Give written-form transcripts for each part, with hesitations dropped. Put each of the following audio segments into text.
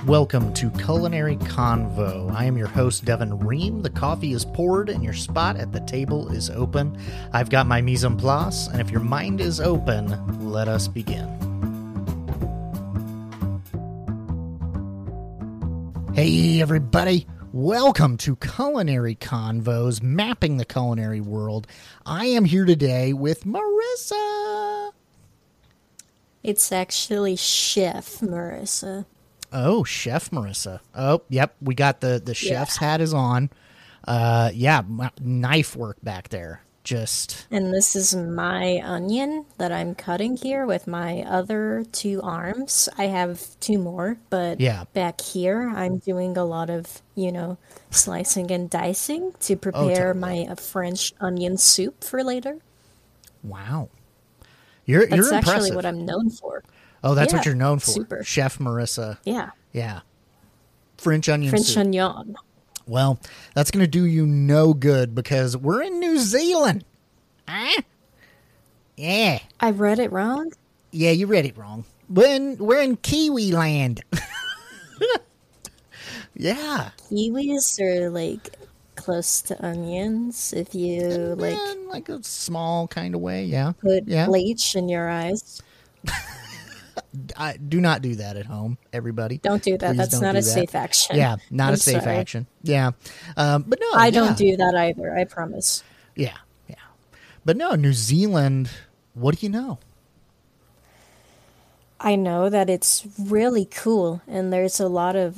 Welcome to Culinary Convo. I am your host, Devin Ream. The coffee is poured and your spot at the table is open. I've got my mise en place, and if your mind is open, let us begin. Hey, everybody. Welcome to Culinary Convos, mapping the culinary world. I am here today with Marissa. It's actually Chef Marissa. Oh, Chef Marissa. Oh, yep. We got the chef's hat is on. Knife work back there. And this is my onion that I'm cutting here with my other two arms. I have two more, but back here I'm doing a lot of, slicing and dicing to prepare my French onion soup for later. Wow. You're That's impressive. actually what I'm known for. Oh, that's what you're known for. Super. Chef Marissa. Yeah. Yeah. French onion French soup. onion. Well, that's going to do you no good because we're in New Zealand. Huh? Yeah. I read it wrong? Yeah, you read it wrong. We're in Kiwi land. Yeah. Kiwis are like close to onions if you like a small kind of way, yeah. Put bleach in your eyes. Do not do that at home, everybody. Don't do that. Please That's not a safe action. Yeah, not I'm a safe sorry. action. Yeah. But no. I don't do that either, I promise. Yeah. But no, New Zealand, what do you know? I know that it's really cool, and there's a lot of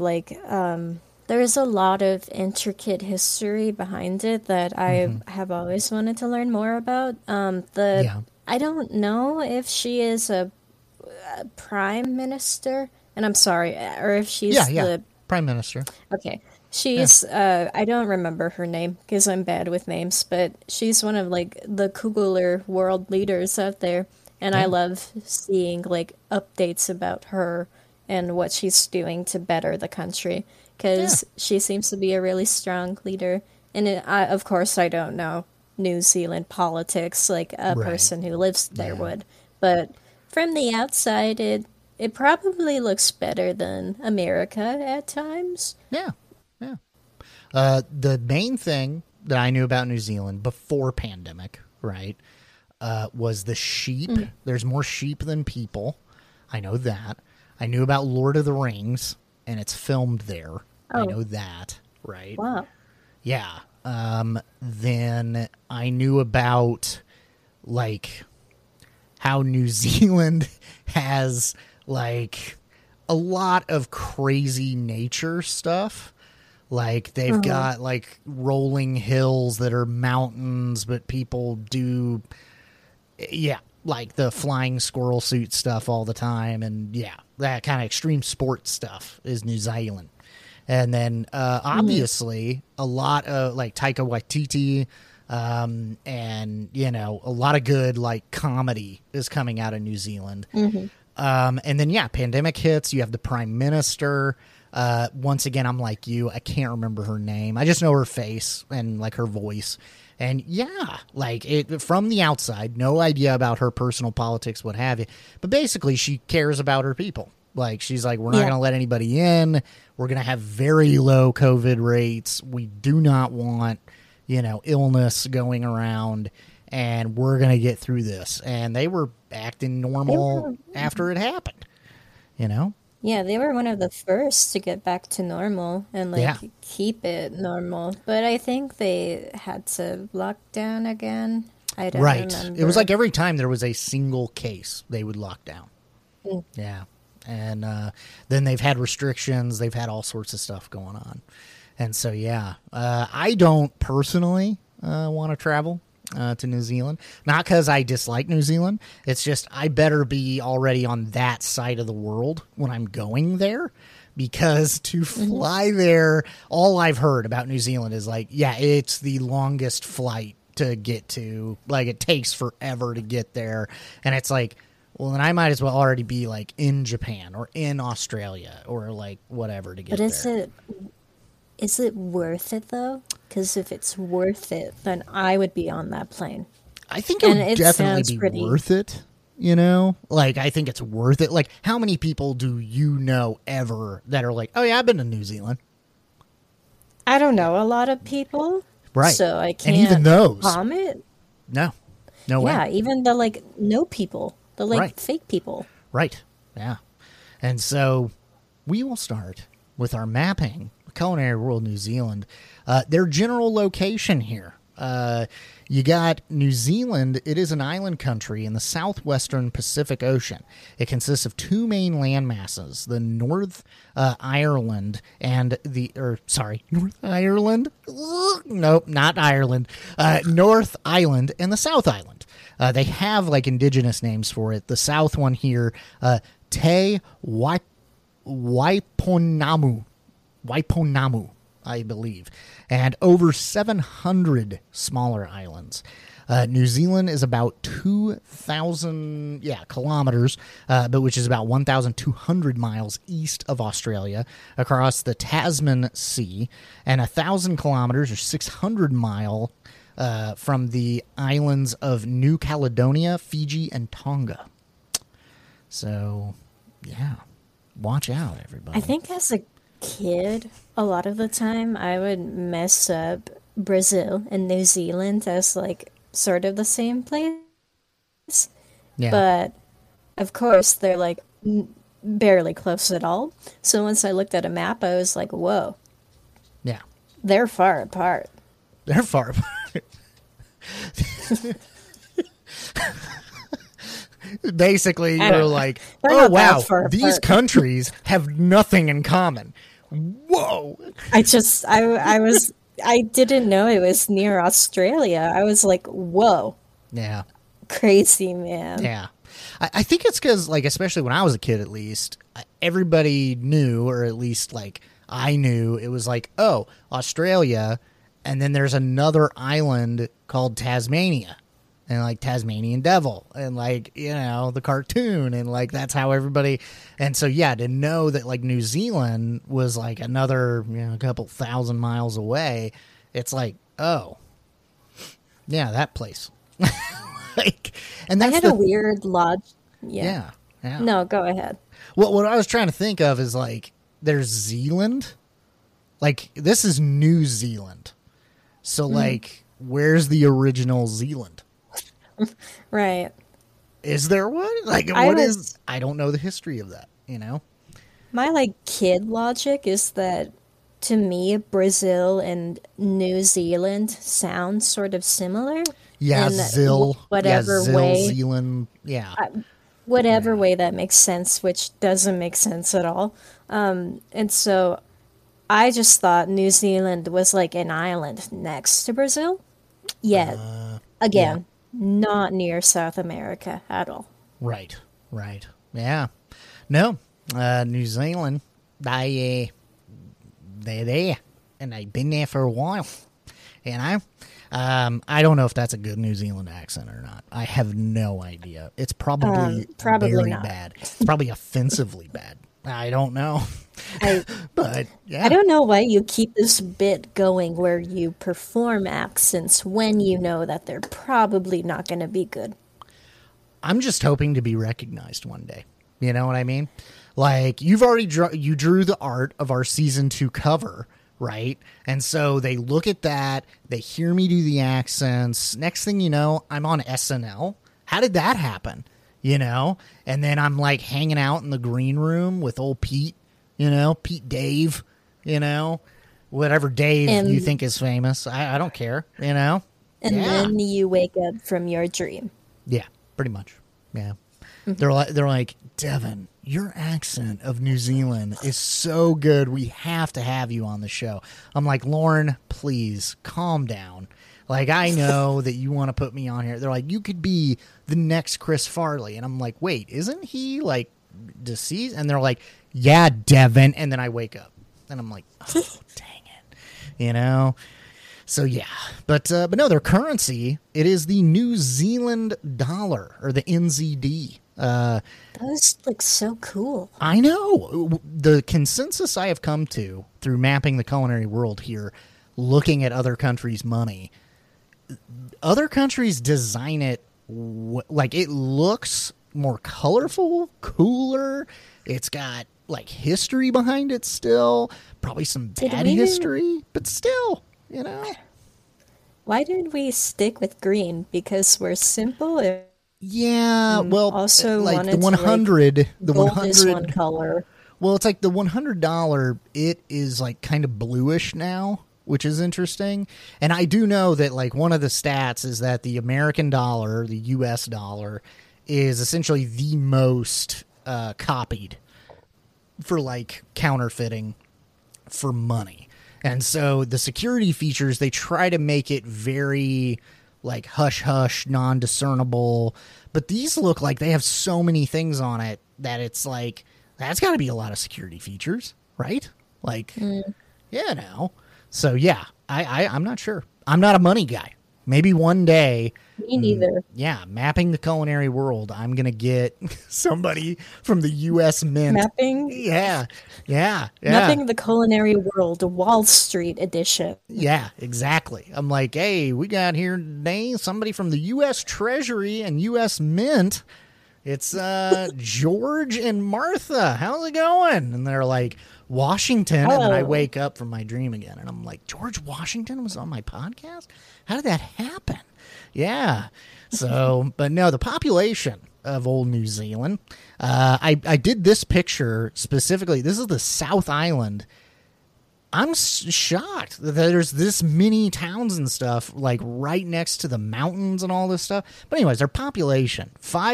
intricate history behind it that I have always wanted to learn more about. I don't know if she is a prime minister, and I'm sorry, or if she's the prime minister. Okay. She's, I don't remember her name because I'm bad with names, but she's one of the cooler world leaders out there. And I love seeing updates about her and what she's doing to better the country because she seems to be a really strong leader. And of course, I don't know New Zealand politics like a person who lives there would. But from the outside, it probably looks better than America at times. Yeah. The main thing that I knew about New Zealand before pandemic, right, was the sheep. There's more sheep than people. I know that. I knew about Lord of the Rings, and it's filmed there. I know that, right? Wow. Yeah. Then I knew about, how New Zealand has, a lot of crazy nature stuff. They've got rolling hills that are mountains, but people do, the flying squirrel suit stuff all the time. And that kind of extreme sports stuff is New Zealand. And then, obviously a lot of Taika Waititi, and, a lot of good comedy is coming out of New Zealand. And then, pandemic hits, you have the prime minister. Once again, I'm like you. I can't remember her name. I just know her face and her voice. And from the outside, no idea about her personal politics, what have you. But basically, she cares about her people. She's we're not going to let anybody in. We're going to have very low COVID rates. We do not want, illness going around. And we're going to get through this. And they were acting normal after it happened, Yeah, they were one of the first to get back to normal and keep it normal. But I think they had to lock down again. I don't remember. It was every time there was a single case, they would lock down. Yeah. And then they've had restrictions. They've had all sorts of stuff going on. And so, I don't personally want to travel to New Zealand. Not because I dislike New Zealand. It's just I better be already on that side of the world when I'm going there. Because to fly there, all I've heard about New Zealand is it's the longest flight to get to. It takes forever to get there. And it's well, then I might as well already be in Japan or in Australia or whatever to get there. But is it worth it though? Because if it's worth it, then I would be on that plane. I think it would definitely be worth it. You know, like, I think it's worth it. Like, how many people do you know ever that are like, oh yeah, I've been to New Zealand? I don't know a lot of people, Right. so I And even can't those. comment. No Yeah, way. even the like no people, the like Right. fake people. Right. Yeah. And so we will start with our mapping, Culinary World New Zealand. Their general location here. You got New Zealand. It is an island country in the southwestern Pacific Ocean. It consists of two main land masses, the North Ireland and North Ireland? Nope, not Ireland. North Island and the South Island. They have like indigenous names for it. The south one here, Te Waiponamu, I believe, and over 700 smaller islands. New Zealand is about 2,000 kilometers, but which is about 1,200 miles east of Australia across the Tasman Sea, and 1,000 kilometers or 600 mile from the islands of New Caledonia, Fiji, and Tonga. So, yeah, watch out, everybody. I think as a kid, a lot of the time I would mess up Brazil and New Zealand as like sort of the same place. Yeah. But of course, they're like barely close at all. So once I looked at a map, I was like, whoa, Yeah. they're far apart. They're far apart. Basically, I you're don't know. like, They're oh, not that wow, far these apart. countries have nothing in common. Whoa. I didn't know it was near Australia. I was like, whoa, Yeah. crazy man. Yeah. I think it's because, like, especially when I was a kid, at least, everybody knew, or at least, like, I knew, it was like, oh, Australia, and then there's another island called Tasmania, and, like, Tasmanian Devil, and, like, you know, the cartoon, and, like, that's how everybody, and so, yeah, to know that, like, New Zealand was, like, another, you know, a couple thousand miles away, it's like, oh, yeah, that place. Like, and I that's had a weird lodge. Yeah. yeah. No, go ahead. Well, what I was trying to think of is like there's Zealand. Like this is New Zealand. So like where's the original Zealand? Right. Is there one? Like I don't know the history of that, you know? My like kid logic is that to me Brazil and New Zealand sound sort of similar. Yeah, in whatever Zil, way, Zealand. Yeah. whatever way that makes sense, which doesn't make sense at all. And so I just thought New Zealand was like an island next to Brazil. Yet, again, not near South America at all. Right. Yeah. No. New Zealand, they're there. And they've been there for a while. You know? I don't know if that's a good New Zealand accent or not. I have no idea. It's probably very not. bad. It's probably offensively bad. I don't know. But yeah. I don't know why you keep this bit going where you perform accents when you know that they're probably not going to be good. I'm just hoping to be recognized one day. You know what I mean? Like you've already you drew the art of our season 2 cover, right? And so they look at that, they hear me do the accents. Next thing you know, I'm on SNL. How did that happen? You know? And then I'm like hanging out in the green room with old Pete, you know, Pete Dave, you know, whatever Dave you think is famous. I don't care, you know? And then you wake up from your dream. Yeah, pretty much. Yeah. They're like, Devin, your accent of New Zealand is so good. We have to have you on the show. I'm like, Lauren, please calm down. Like, I know that you want to put me on here. They're like, you could be the next Chris Farley. And I'm like, wait, isn't he like deceased? And they're like, yeah, Devin. And then I wake up and I'm like, oh, dang it. You know? So yeah, but no, their currency, it is the New Zealand dollar, or the NZD. Those look so cool. I know. The consensus I have come to through mapping the culinary world here, looking at other countries' money, other countries design it like it looks more colorful, cooler. It's got like history behind it still, probably some bad history, but still, you know. Why did we stick with green? Because we're simple. Yeah, well, also like the 100, like, the gold 100 is one color. Well, it's like the $100. It is like kind of bluish now, which is interesting. And I do know that like one of the stats is that the American dollar, the U.S. dollar, is essentially the most copied for like counterfeiting for money. And so the security features, they try to make it very like hush hush, non-discernible. But these look like they have so many things on it that it's like, that's got to be a lot of security features, right? Like, yeah, no. So yeah, I'm not sure. I'm not a money guy. Maybe one day. Me neither. Yeah, mapping the culinary world. I'm going to get somebody from the U.S. Mint. Mapping? Yeah. Mapping the culinary world, Wall Street edition. Yeah, exactly. I'm like, hey, we got here today somebody from the U.S. Treasury and U.S. Mint. It's George and Martha. How's it going? And they're like, Washington. And then I wake up from my dream again. And I'm like, George Washington was on my podcast? How did that happen? Yeah. So, but no, the population of old New Zealand. I did this picture specifically. This is the South Island. I'm shocked that there's this many towns and stuff like right next to the mountains and all this stuff. But anyways, their population,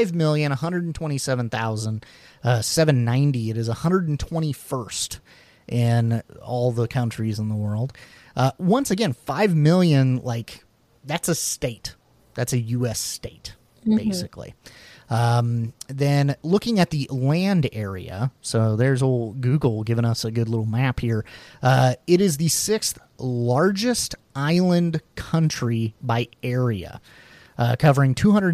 5,127,790. It is 121st in all the countries in the world. Once again, 5 million, like that's a state. That's a U.S. state, basically. Then looking at the land area, so there's old Google giving us a good little map here. It is the 6th largest island country by area, covering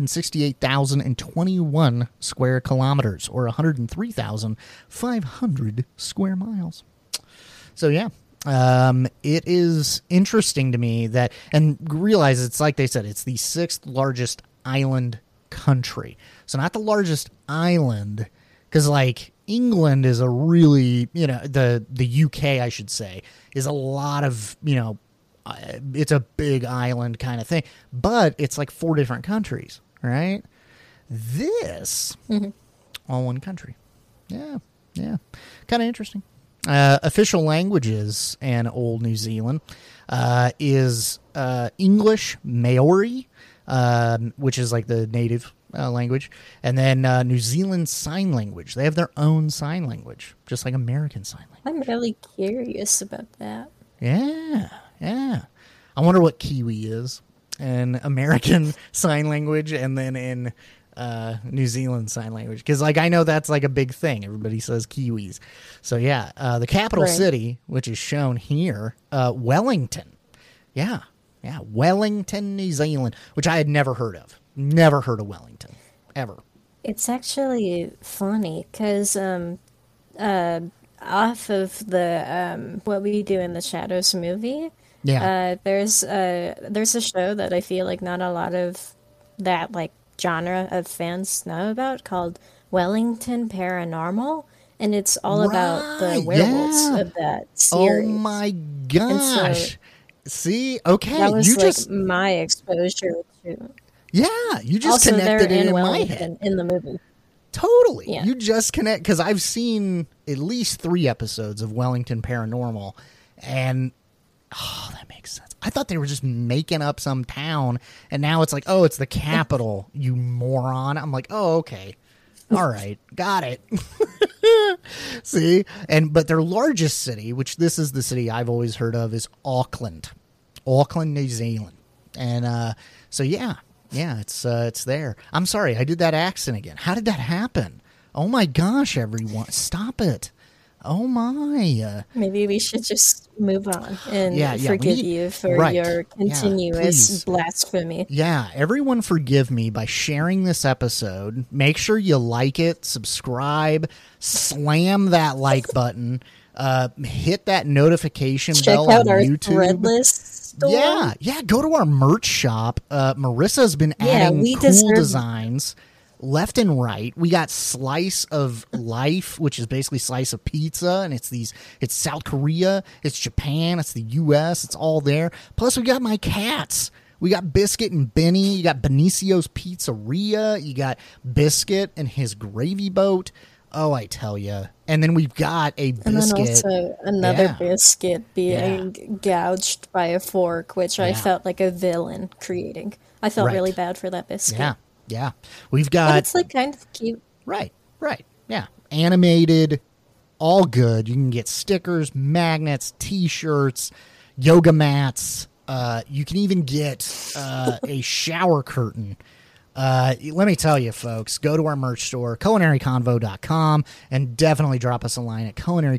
268,021 square kilometers, or 103,500 square miles. So yeah. It is interesting to me that, and realize it's like they said, it's the 6th largest island country. So not the largest island, because like England is a really, the UK, I should say, is a lot of, it's a big island kind of thing, but it's like 4 different countries, right? This, all one country. Yeah. Kind of interesting. Official languages in Old New Zealand is English Maori, which is like the native language, and then New Zealand Sign Language. They have their own sign language, just like American Sign Language. I'm really curious about that. Yeah. I wonder what Kiwi is in American Sign Language, and then in New Zealand Sign Language, because like I know that's like a big thing. Everybody says Kiwis. So yeah, the capital city, which is shown here, Wellington. Yeah, Wellington, New Zealand, which I had never heard of. Never heard of Wellington, ever. It's actually funny because off of the What We Do in the Shadows movie, there's a show that I feel like not a lot of that like genre of fans know about called Wellington Paranormal, and it's all about the werewolves of that series. Oh my gosh. See, okay, that was you like just my exposure to. Yeah, you just Also, connected they're it in Wellington my head. in the movie. Totally. Yeah. You just connect, because I've seen at least 3 episodes of Wellington Paranormal, and that makes sense. I thought they were just making up some town, and now it's like, oh, it's the capital, you moron. I'm like, oh, okay. All right, got it. See? But their largest city, which this is the city I've always heard of, is Auckland, New Zealand. And so yeah, it's there. I'm sorry, I did that accent again. How did that happen? Oh my gosh, everyone, stop it. Oh my. Maybe we should just move on and forgive you for your continuous blasphemy. Yeah, everyone forgive me by sharing this episode. Make sure you like it, subscribe, slam that like button, hit that notification bell on YouTube. Check out our Threadless store. Yeah, go to our merch shop. Marissa's been adding cool designs. left and right. We got slice of life, which is basically slice of pizza, and it's South Korea, it's Japan, it's the US, it's all there. Plus we got my cats. We got Biscuit and Benny, you got Benicio's Pizzeria, you got Biscuit and his gravy boat. Oh, I tell you. And then we've got a Biscuit. And then also another Biscuit being gouged by a fork, which I felt like a villain creating. I felt really bad for that Biscuit. Yeah. We've got... But it's like kind of cute. Right. Yeah. Animated, all good. You can get stickers, magnets, T-shirts, yoga mats. You can even get a shower curtain. Let me tell you, folks, go to our merch store, culinaryconvo.com, and definitely drop us a line at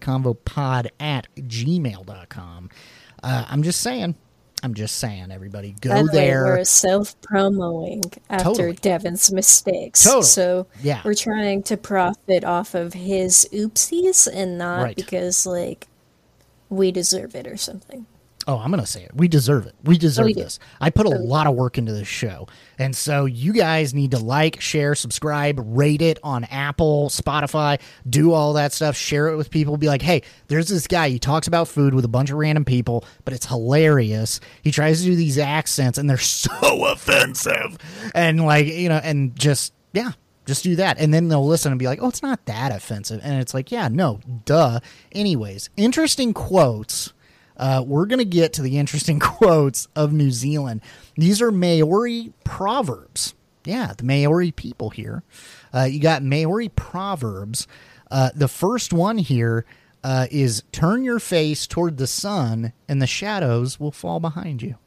culinaryconvopod@gmail.com. I'm just saying, everybody, go there. We're self-promoting after Devin's mistakes. Totally. So we're trying to profit off of his oopsies and not because, like, we deserve it or something. Oh, I'm going to say it. We deserve it. We deserve this. I put a lot of work into this show. And so you guys need to like, share, subscribe, rate it on Apple, Spotify, do all that stuff, share it with people. Be like, hey, there's this guy. He talks about food with a bunch of random people, but it's hilarious. He tries to do these accents, and they're so offensive. And, like, you know, and just do that. And then they'll listen and be like, oh, it's not that offensive. And it's like, yeah, no, duh. Anyways, interesting quotes. We're going to get to the interesting quotes of New Zealand. These are Maori proverbs. Yeah, the Maori people here. You got Maori proverbs. The first one here is turn your face toward the sun and the shadows will fall behind you.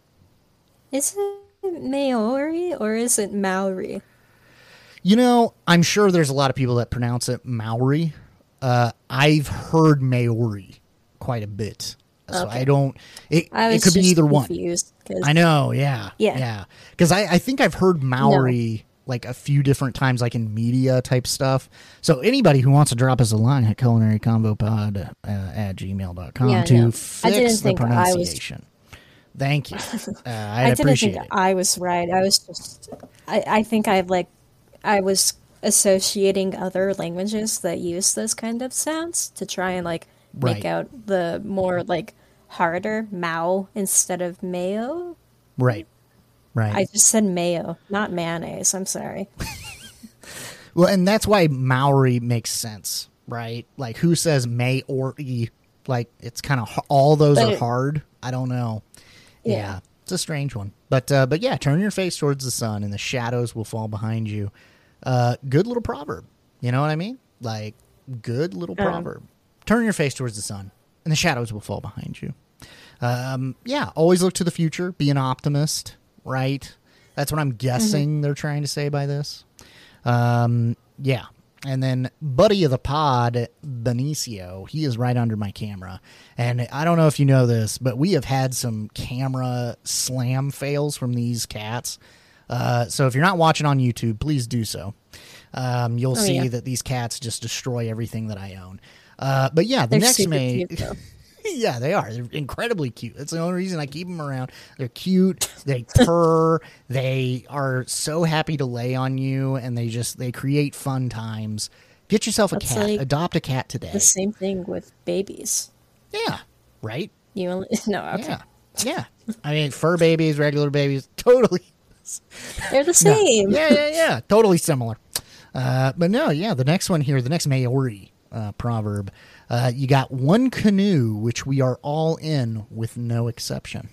Is it Maori or is it Maori? You know, I'm sure there's a lot of people that pronounce it Maori. I've heard Maori quite a bit. So I don't. It could be either one. I know, yeah. Because I think I've heard Maori like a few different times, like in media type stuff. So anybody who wants to drop us a line at culinaryconvopod at gmail.com to fix the pronunciation. Thank you. I didn't think I was right. I was just. I think I was associating other languages that use those kind of sounds to try and like make out the more like harder Mao instead of mayo. Right. I just said mayo, not mayonnaise. I'm sorry. Well, and that's why Maori makes sense, right? Like, who says Maori? Like, it's kind of all those are hard. I don't know. Yeah, it's a strange one. But yeah, turn your face towards the sun, and the shadows will fall behind you. Good little proverb. You know what I mean? Like, good little proverb. Turn your face towards the sun, and the shadows will fall behind you. Always look to the future. Be an optimist, right? That's what I'm guessing they're trying to say by this. And then buddy of the pod, Benicio, he is right under my camera. And I don't know if you know this, but we have had some camera slam fails from these cats. So if you're not watching on YouTube, please do so. You'll see that these cats just destroy everything that I own. But yeah, the next mate. Yeah, they are. They're incredibly cute. That's the only reason I keep them around. They're cute. They purr. They are so happy to lay on you, and they create fun times. Get yourself a cat. Like Adopt a cat today. The same thing with babies. Yeah. Right? No, okay. Yeah. I mean, fur babies, regular babies, totally. They're the same. No. Yeah. Totally similar. But no, yeah, the next one here, the next Maori proverb. You got one canoe, which we are all in with no exception.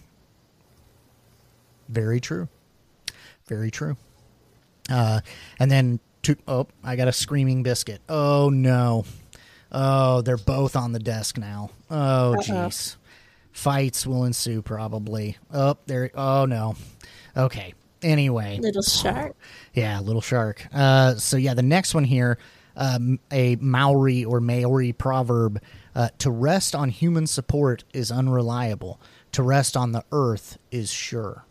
Very true. Very true. And then, I got a screaming biscuit. Oh, no. Oh, they're both on the desk now. Oh, jeez. Fights will ensue, probably. Oh, no. Okay. Anyway. Little shark. Yeah, little shark. So, yeah, the next one here. A Maori or Maori proverb, to rest on human support is unreliable. To rest on the earth is sure.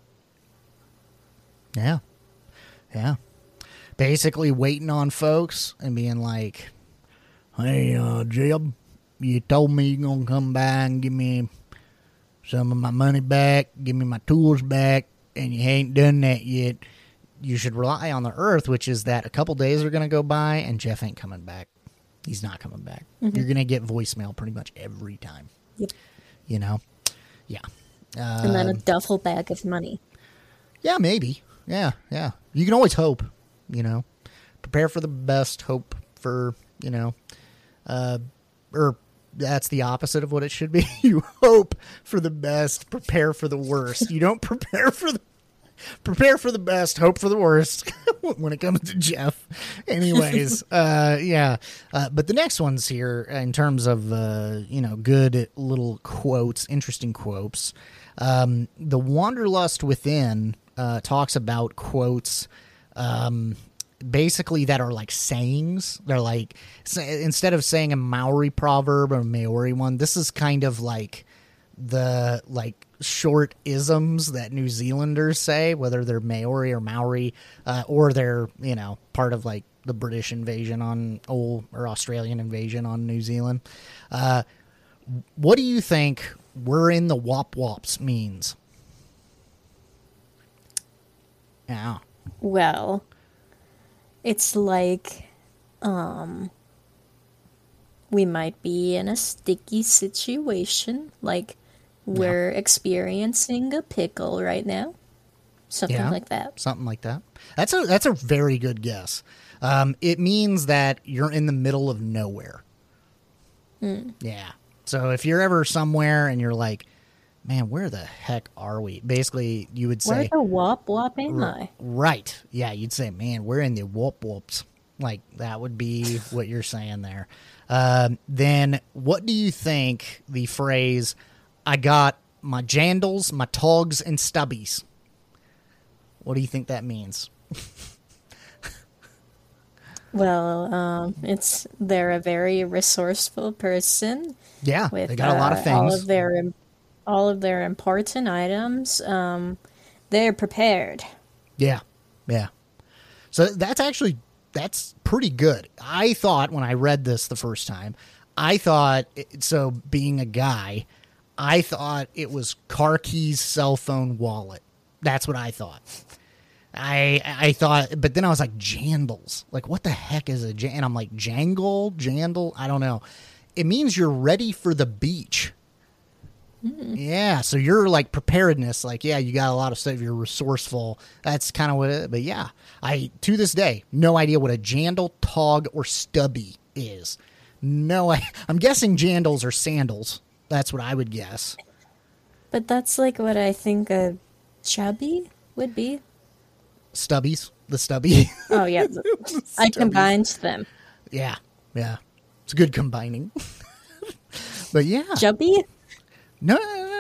Yeah. Basically waiting on folks and being like, hey, Jeb, you told me you're going to come by and give me some of my money back, give me my tools back, and you ain't done that yet. you should rely on the Earth, which is that a couple days are going to go by and Jeff ain't coming back. He's not coming back. Mm-hmm. You're going to get voicemail pretty much every time. Yep. You know? Yeah. And then a duffel bag of money. Yeah, maybe. Yeah. You can always hope, you know. Prepare for the best, hope for, you know, or that's the opposite of what it should be. You hope for the best, prepare for the worst. You don't prepare for the best, hope for the worst when it comes to Jeff. Anyways, yeah. But the next one's here in terms of, you know, good little quotes, interesting quotes. The Wanderlust Within talks about quotes basically that are like sayings. They're like, instead of saying a Maori proverb or a Maori one, this is kind of like the like short isms that New Zealanders say, whether they're Maori or Maori, or they're, you know, part of like the British invasion on or Australian invasion on New Zealand. What do you think "we're in the wop wops" means? Yeah. Well, it's like we might be in a sticky situation, like we're experiencing a pickle right now. Something like that. Something like that. That's a very good guess. It means that you're in the middle of nowhere. Yeah. So if you're ever somewhere and you're like, man, where the heck are we? Basically, you would say, where the wop wop am I? Right. Yeah, you'd say, man, we're in the whoop whoops. Like, that would be what you're saying there. Then what do you think the phrase, I got my jandals, my togs, and stubbies? What do you think that means? Well, it's they're a very resourceful person. Yeah, with, they got a lot of things. All of their important items. They're prepared. Yeah. So that's pretty good. I thought when I read this the first time, so being a guy, I thought it was car keys, cell phone, wallet. That's what I thought. I thought, but then I was like, jandals. Like, what the heck is a jandal? And I'm like, jandal? I don't know. It means you're ready for the beach. Yeah, so you're like preparedness, like, yeah, you got a lot of stuff, you're resourceful. That's kind of what it, but yeah, to this day, no idea what a jandal, tog, or stubby is. No, I'm guessing jandals are sandals. That's what I would guess. But that's like what I think a chubby would be. Stubbies, the stubby. Oh, yeah, I combined them. Yeah, it's a good combining. But yeah. Chubby? No,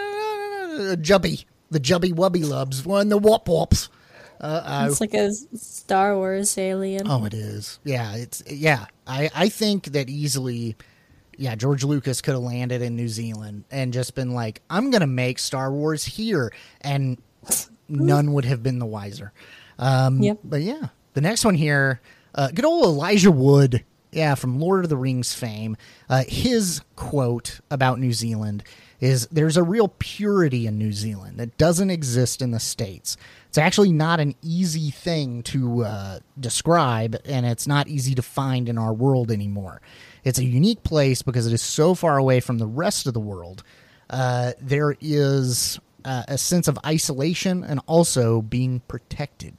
Jubby. The Jubby Wubby Lubs. One the Wop Wops. It's like a Star Wars alien. Oh, it is. Yeah, I think that easily, yeah, George Lucas could have landed in New Zealand and just been like, I'm going to make Star Wars here. And none would have been the wiser. Yep. But yeah, the next one here, good old Elijah Wood. Yeah, from Lord of the Rings fame. His quote about New Zealand is, there's a real purity in New Zealand that doesn't exist in the States. It's actually not an easy thing to describe, and it's not easy to find in our world anymore. It's a unique place because it is so far away from the rest of the world. There is a sense of isolation and also being protected.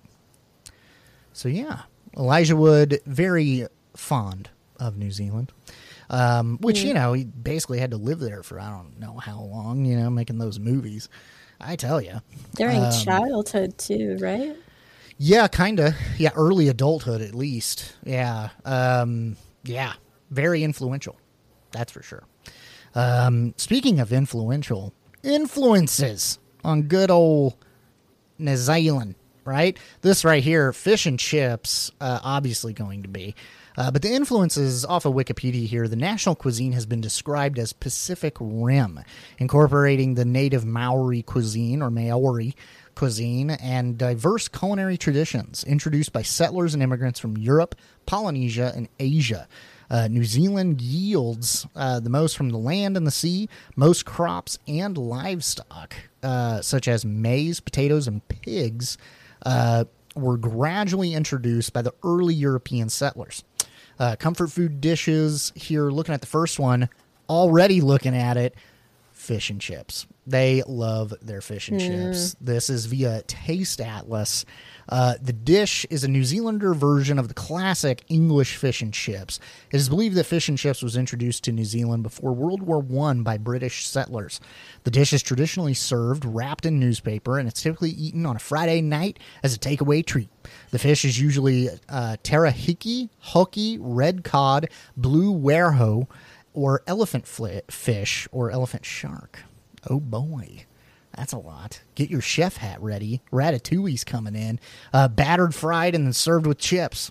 So yeah, Elijah Wood, very fond of New Zealand. Which, you know, he basically had to live there for I don't know how long, you know, making those movies. I tell you. During childhood, too, right? Yeah, kind of. Yeah, early adulthood, at least. Yeah. Yeah, very influential. That's for sure. Speaking of influential, influences on good old New Zealand, right? This right here, fish and chips, obviously going to be. But the influences off of Wikipedia here, the national cuisine has been described as Pacific Rim, incorporating the native Maori cuisine or Maori cuisine and diverse culinary traditions introduced by settlers and immigrants from Europe, Polynesia, and Asia. New Zealand yields the most from the land and the sea, most crops and livestock, such as maize, potatoes, and pigs, were gradually introduced by the early European settlers. Comfort food dishes here, looking at the first one, already looking at it, fish and chips. They love their fish and chips. This is via Taste Atlas. The dish is a New Zealander version of the classic English fish and chips. It is believed that fish and chips was introduced to New Zealand before World War I by British settlers. The dish is traditionally served wrapped in newspaper, and it's typically eaten on a Friday night as a takeaway treat. The fish is usually tarahiki, hoki, red cod, blue werho, or elephant fish or elephant shark. Oh boy, that's a lot. Get your chef hat ready. Ratatouille's coming in. Battered, fried, and then served with chips.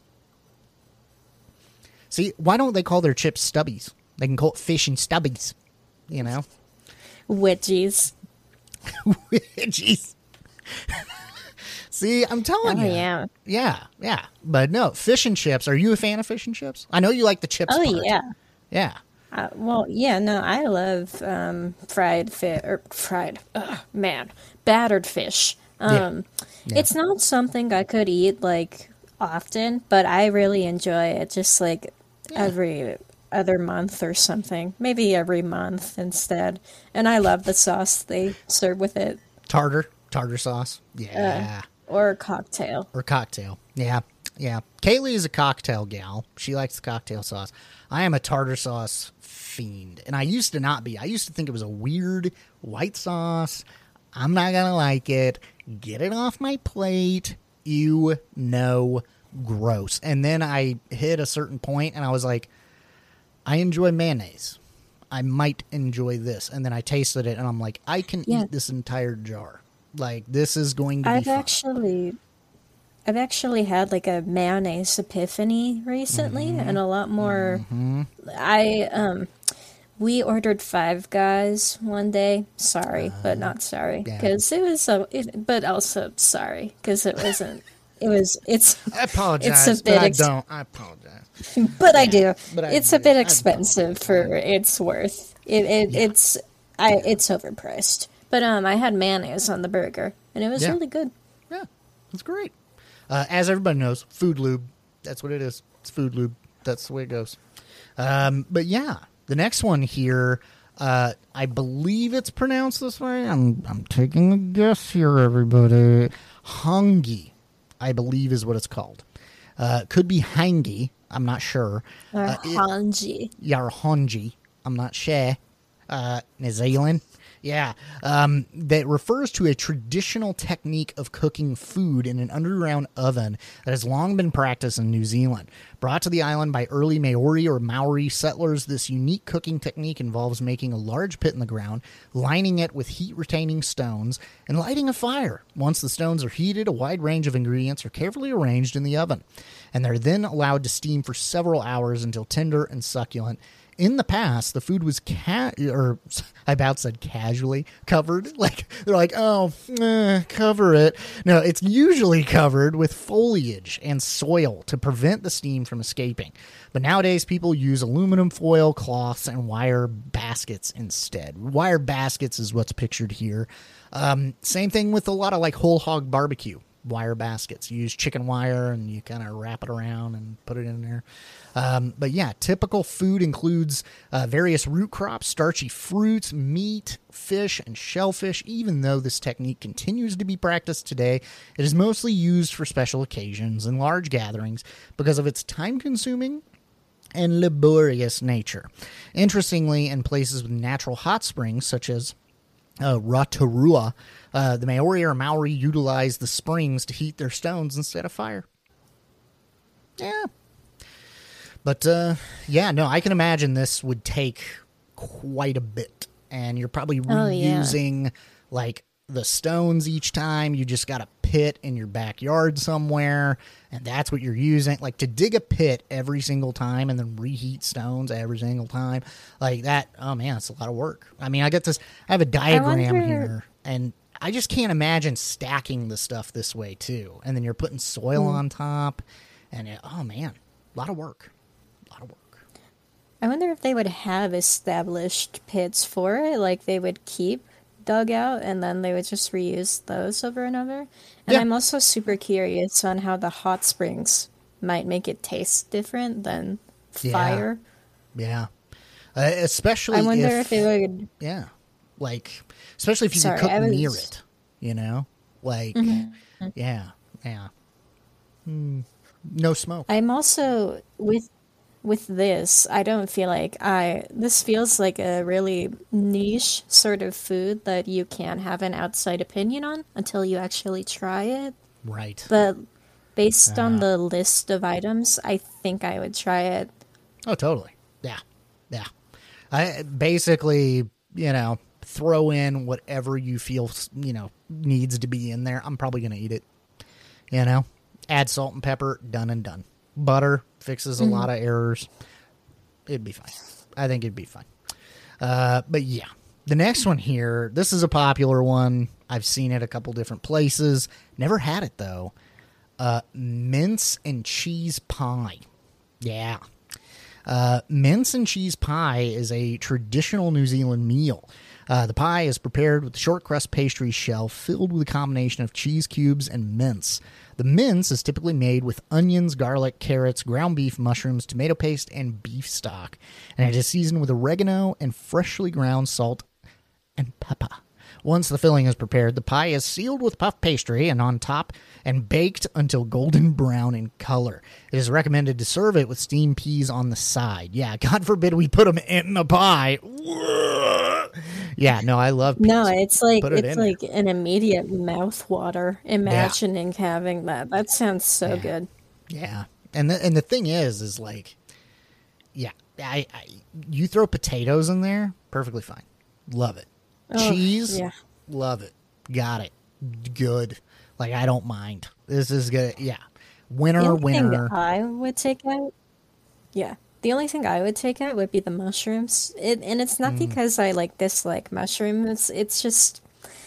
See, why don't they call their chips stubbies? They can call it fish and stubbies, you know? Wedgies. Wedgies. See, I'm telling you. Yeah. Yeah. But no, fish and chips. Are you a fan of fish and chips? I know you like the chips part. Yeah. Yeah. Well, yeah, no, I love fried fish, battered fish. Yeah. It's not something I could eat, like, often, but I really enjoy it, just, like, every other month or something. Maybe every month instead. And I love the sauce they serve with it. Tartar sauce. Yeah. Or cocktail. Yeah. Kaylee is a cocktail gal. She likes the cocktail sauce. I am a tartar sauce fiend, and I used to not be. I used to think it was a weird white sauce. I'm not gonna like it. Get it off my plate. Ew, no, gross. And then I hit a certain point, and I was like, I enjoy mayonnaise. I might enjoy this. And then I tasted it, and I'm like, I can eat this entire jar. Like, this is going to be fun. I've actually had like a mayonnaise epiphany recently, and a lot more. We ordered Five Guys one day. Sorry, but not sorry, because it was but also sorry because it wasn't. It's. I apologize. It's a bit. I apologize. But I do. It's a bit expensive for its worth. It's overpriced. But I had mayonnaise on the burger, and it was really good. Yeah, it's great. As everybody knows, food lube. That's what it is. It's food lube. That's the way it goes. But yeah, the next one here, I believe it's pronounced this way. I'm taking a guess here, everybody. Hongi, I believe is what it's called. Could be hangi. I'm not sure. Hongi. Or hongi. I'm not sure. New Zealand. Yeah, that refers to a traditional technique of cooking food in an underground oven that has long been practiced in New Zealand. Brought to the island by early Maori or Maori settlers, this unique cooking technique involves making a large pit in the ground, lining it with heat-retaining stones, and lighting a fire. Once the stones are heated, a wide range of ingredients are carefully arranged in the oven, and they're then allowed to steam for several hours until tender and succulent. In the past, the food was casually covered. Like, they're like, cover it. No, it's usually covered with foliage and soil to prevent the steam from escaping. But nowadays, people use aluminum foil, cloths, and wire baskets instead. Wire baskets is what's pictured here. Same thing with a lot of like whole hog barbecue. Wire baskets. You use chicken wire and you kind of wrap it around and put it in there. But yeah, typical food includes various root crops, starchy fruits, meat, fish, and shellfish. Even though this technique continues to be practiced today, it is mostly used for special occasions and large gatherings because of its time-consuming and laborious nature. Interestingly, in places with natural hot springs, such as Rotorua, the Maori or Maori utilize the springs to heat their stones instead of fire. Yeah. But, I can imagine this would take quite a bit. And you're probably reusing, like, the stones each time. You just got a pit in your backyard somewhere, and that's what you're using. Like, to dig a pit every single time and then reheat stones every single time, like that, oh, man, it's a lot of work. I mean, I have a diagram here, and I just can't imagine stacking the stuff this way, too. And then you're putting soil on top, and, oh, man, a lot of work. I wonder if they would have established pits for it, like they would keep dug out, and then they would just reuse those over and over. And Yeah. I'm also super curious on how the hot springs might make it taste different than Yeah. fire. Yeah. Especially I wonder if it would. yeah, like, especially if you Sorry, could cook I near was. it, you know? Like, yeah, yeah. No smoke. I'm also with this. I don't feel like I. This feels like a really niche sort of food that you can't have an outside opinion on until you actually try it. Right. But based on the list of items, I think I would try it. Oh, totally. Yeah. Yeah. I basically, throw in whatever you feel, needs to be in there. I'm probably going to eat it. Add salt and pepper, done and done. Butter fixes a lot of errors. It'd be fine. I think it'd be fine. But yeah, the next one here, this is a popular one. I've seen it a couple different places. Never had it though. Mince and cheese pie. Yeah. Mince and cheese pie is a traditional New Zealand meal. The pie is prepared with a short crust pastry shell filled with a combination of cheese cubes and mince. The mince is typically made with onions, garlic, carrots, ground beef, mushrooms, tomato paste, and beef stock, and it is seasoned with oregano and freshly ground salt and pepper. Once the filling is prepared, the pie is sealed with puff pastry and on top and baked until golden brown in color. It is recommended to serve it with steamed peas on the side. Yeah, God forbid we put them in the pie. Yeah, no, I love peas. No, it's like Put it in there. an immediate mouth water imagining having that. That sounds so good. Yeah, and the thing is like, yeah, you throw potatoes in there, perfectly fine. Love it. Oh, Cheese, yeah. love it. Got it. Good. Like, I don't mind. This is good. Yeah. The only thing Winner. I would take out, yeah, the only thing I would take out would be the mushrooms. And it's not because I dislike mushrooms. It's just,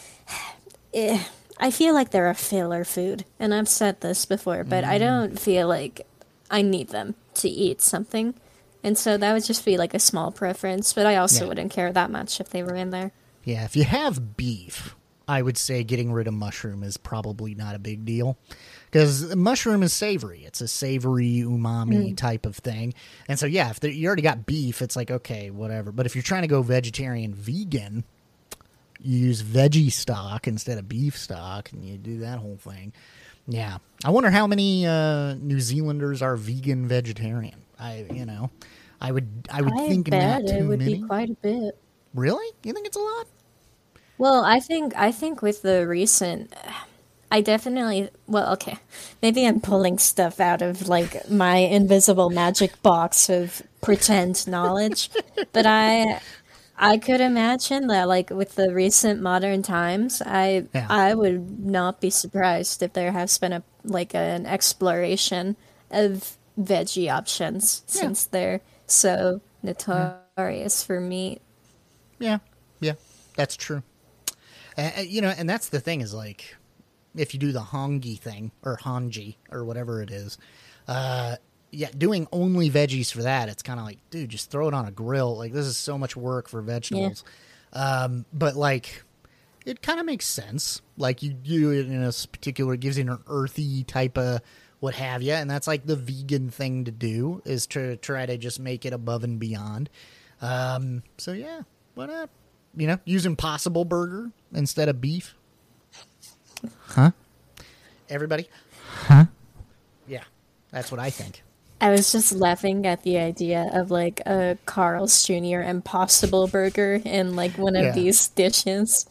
I feel like they're a filler food, and I've said this before, but I don't feel like I need them to eat something, and so that would just be like a small preference. But I also Yeah. wouldn't care that much if they were in there. Yeah, if you have beef, I would say getting rid of mushroom is probably not a big deal. Because mushroom is savory. It's a savory umami type of thing. And so, yeah, if you already got beef, it's like, okay, whatever. But if you're trying to go vegetarian, vegan, you use veggie stock instead of beef stock, and you do that whole thing. Yeah. I wonder how many New Zealanders are vegan vegetarian. I would I think bet not too it would many. be quite a bit. Really? You think it's a lot? Well, I think with the recent, I definitely, well, okay, maybe I'm pulling stuff out of my invisible magic box of pretend knowledge, but I could imagine that with the recent modern times, I would not be surprised if there has been an exploration of veggie options since they're so notorious for meat. Yeah, that's true. And that's the thing is if you do the hongi thing or hanji or whatever it is, doing only veggies for that, it's kind of like, dude, just throw it on a grill. Like, this is so much work for vegetables. But it kind of makes sense. Like, you do it in a particular, it gives you an earthy type of what have you, and that's the vegan thing to do is to try to just make it above and beyond. So yeah, why not? Use Impossible Burger instead of beef. Huh? Everybody? Huh? Yeah, that's what I think. I was just laughing at the idea of a Carl's Jr. Impossible Burger in one of these dishes.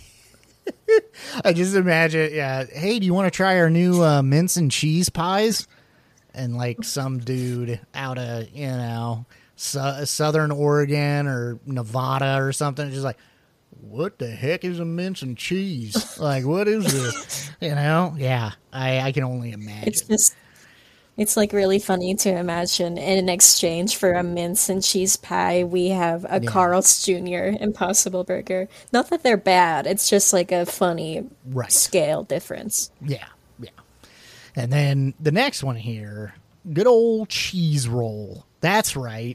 I just imagine, hey, do you want to try our new mince and cheese pies? And some dude out of, Southern Oregon or Nevada or something, just what the heck is a mince and cheese? What is this? Yeah, I can only imagine. It's really funny to imagine in exchange for a mince and cheese pie, we have a Carl's Jr. Impossible Burger. Not that they're bad, it's just a funny scale difference. Yeah. And then the next one here, good old cheese roll. That's right.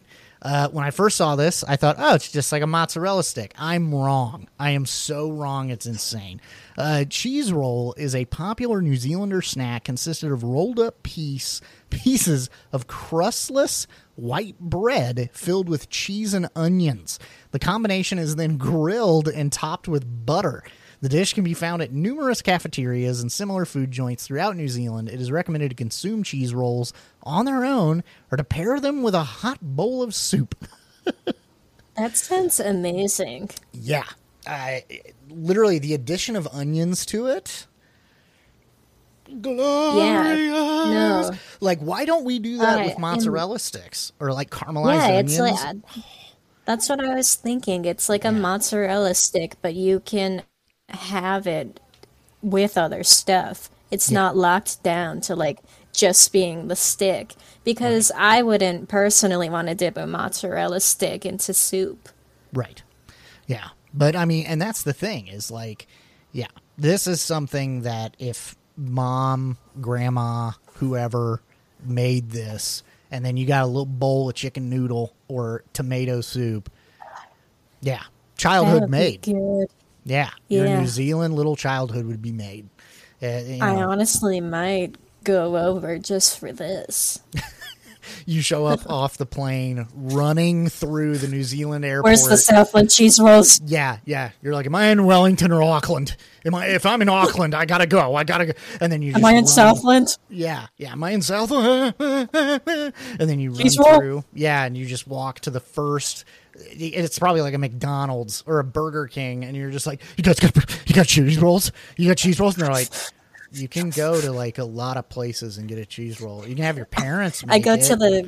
When I first saw this, I thought, oh, it's just like a mozzarella stick. I'm wrong. I am so wrong. It's insane. Cheese roll is a popular New Zealander snack consisted of rolled up pieces of crustless white bread filled with cheese and onions. The combination is then grilled and topped with butter. The dish can be found at numerous cafeterias and similar food joints throughout New Zealand. It is recommended to consume cheese rolls on their own or to pair them with a hot bowl of soup. That sounds amazing. Yeah. Literally, the addition of onions to it. Glorious. Yeah. No. Like, why don't we do that with mozzarella sticks or like caramelized Yeah, onions? it's like that's what I was thinking. It's like a mozzarella stick, but you can have it with other stuff. It's not locked down to like just being the stick because I wouldn't personally want to dip a mozzarella stick into soup. Right. Yeah. But I mean, and that's the thing is like, yeah, this is something that if mom, grandma, whoever made this, and then you got a little bowl of chicken noodle or tomato soup. Yeah. Childhood That would made. be good. Yeah. Your Yeah. New Zealand little childhood would be made. I honestly might go over just for this. You show up off the plane running through the New Zealand airport. Where's the Southland cheese rolls? Yeah, yeah. You're like, am I in Wellington or Auckland? If I'm in Auckland, I gotta go. And then you just Am I in run. Southland? Yeah, yeah. Am I in Southland? And then you run Cheese roll? through. Yeah, and you just walk to the first. It's probably like a McDonald's or a Burger King, and you're just like, you got cheese rolls? You got cheese rolls? And they're like, you can go to like a lot of places and get a cheese roll. You can have your parents make I go it, to the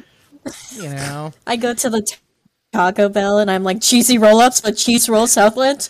Taco Bell and I'm like cheesy roll-ups with cheese roll Southland.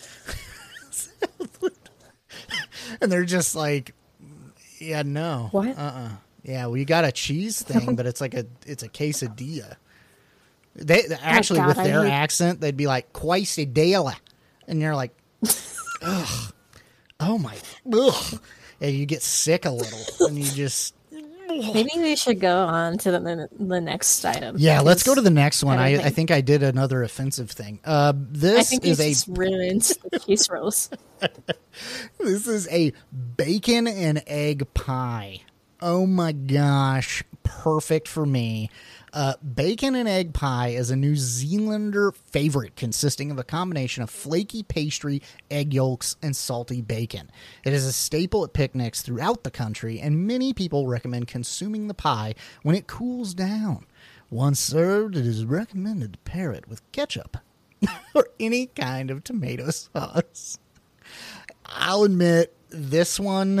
And they're just like, yeah, no. What? Yeah, we got a cheese thing, but it's a quesadilla. They actually, God, with I their hate- accent, they'd be like quesadilla, and you're like, ugh, oh my, ugh, and you get sick a little, and you just. Maybe we should go on to the next item. Yeah, let's go to the next one. I I don't think I did another offensive thing. I This think is you just ruined the cheese rolls. This is a bacon and egg pie. Oh my gosh, perfect for me. Bacon and egg pie is a New Zealander favorite consisting of a combination of flaky pastry, egg yolks, and salty bacon. It is a staple at picnics throughout the country, and many people recommend consuming the pie when it cools down. Once served, it is recommended to pair it with ketchup or any kind of tomato sauce. I'll admit, this one,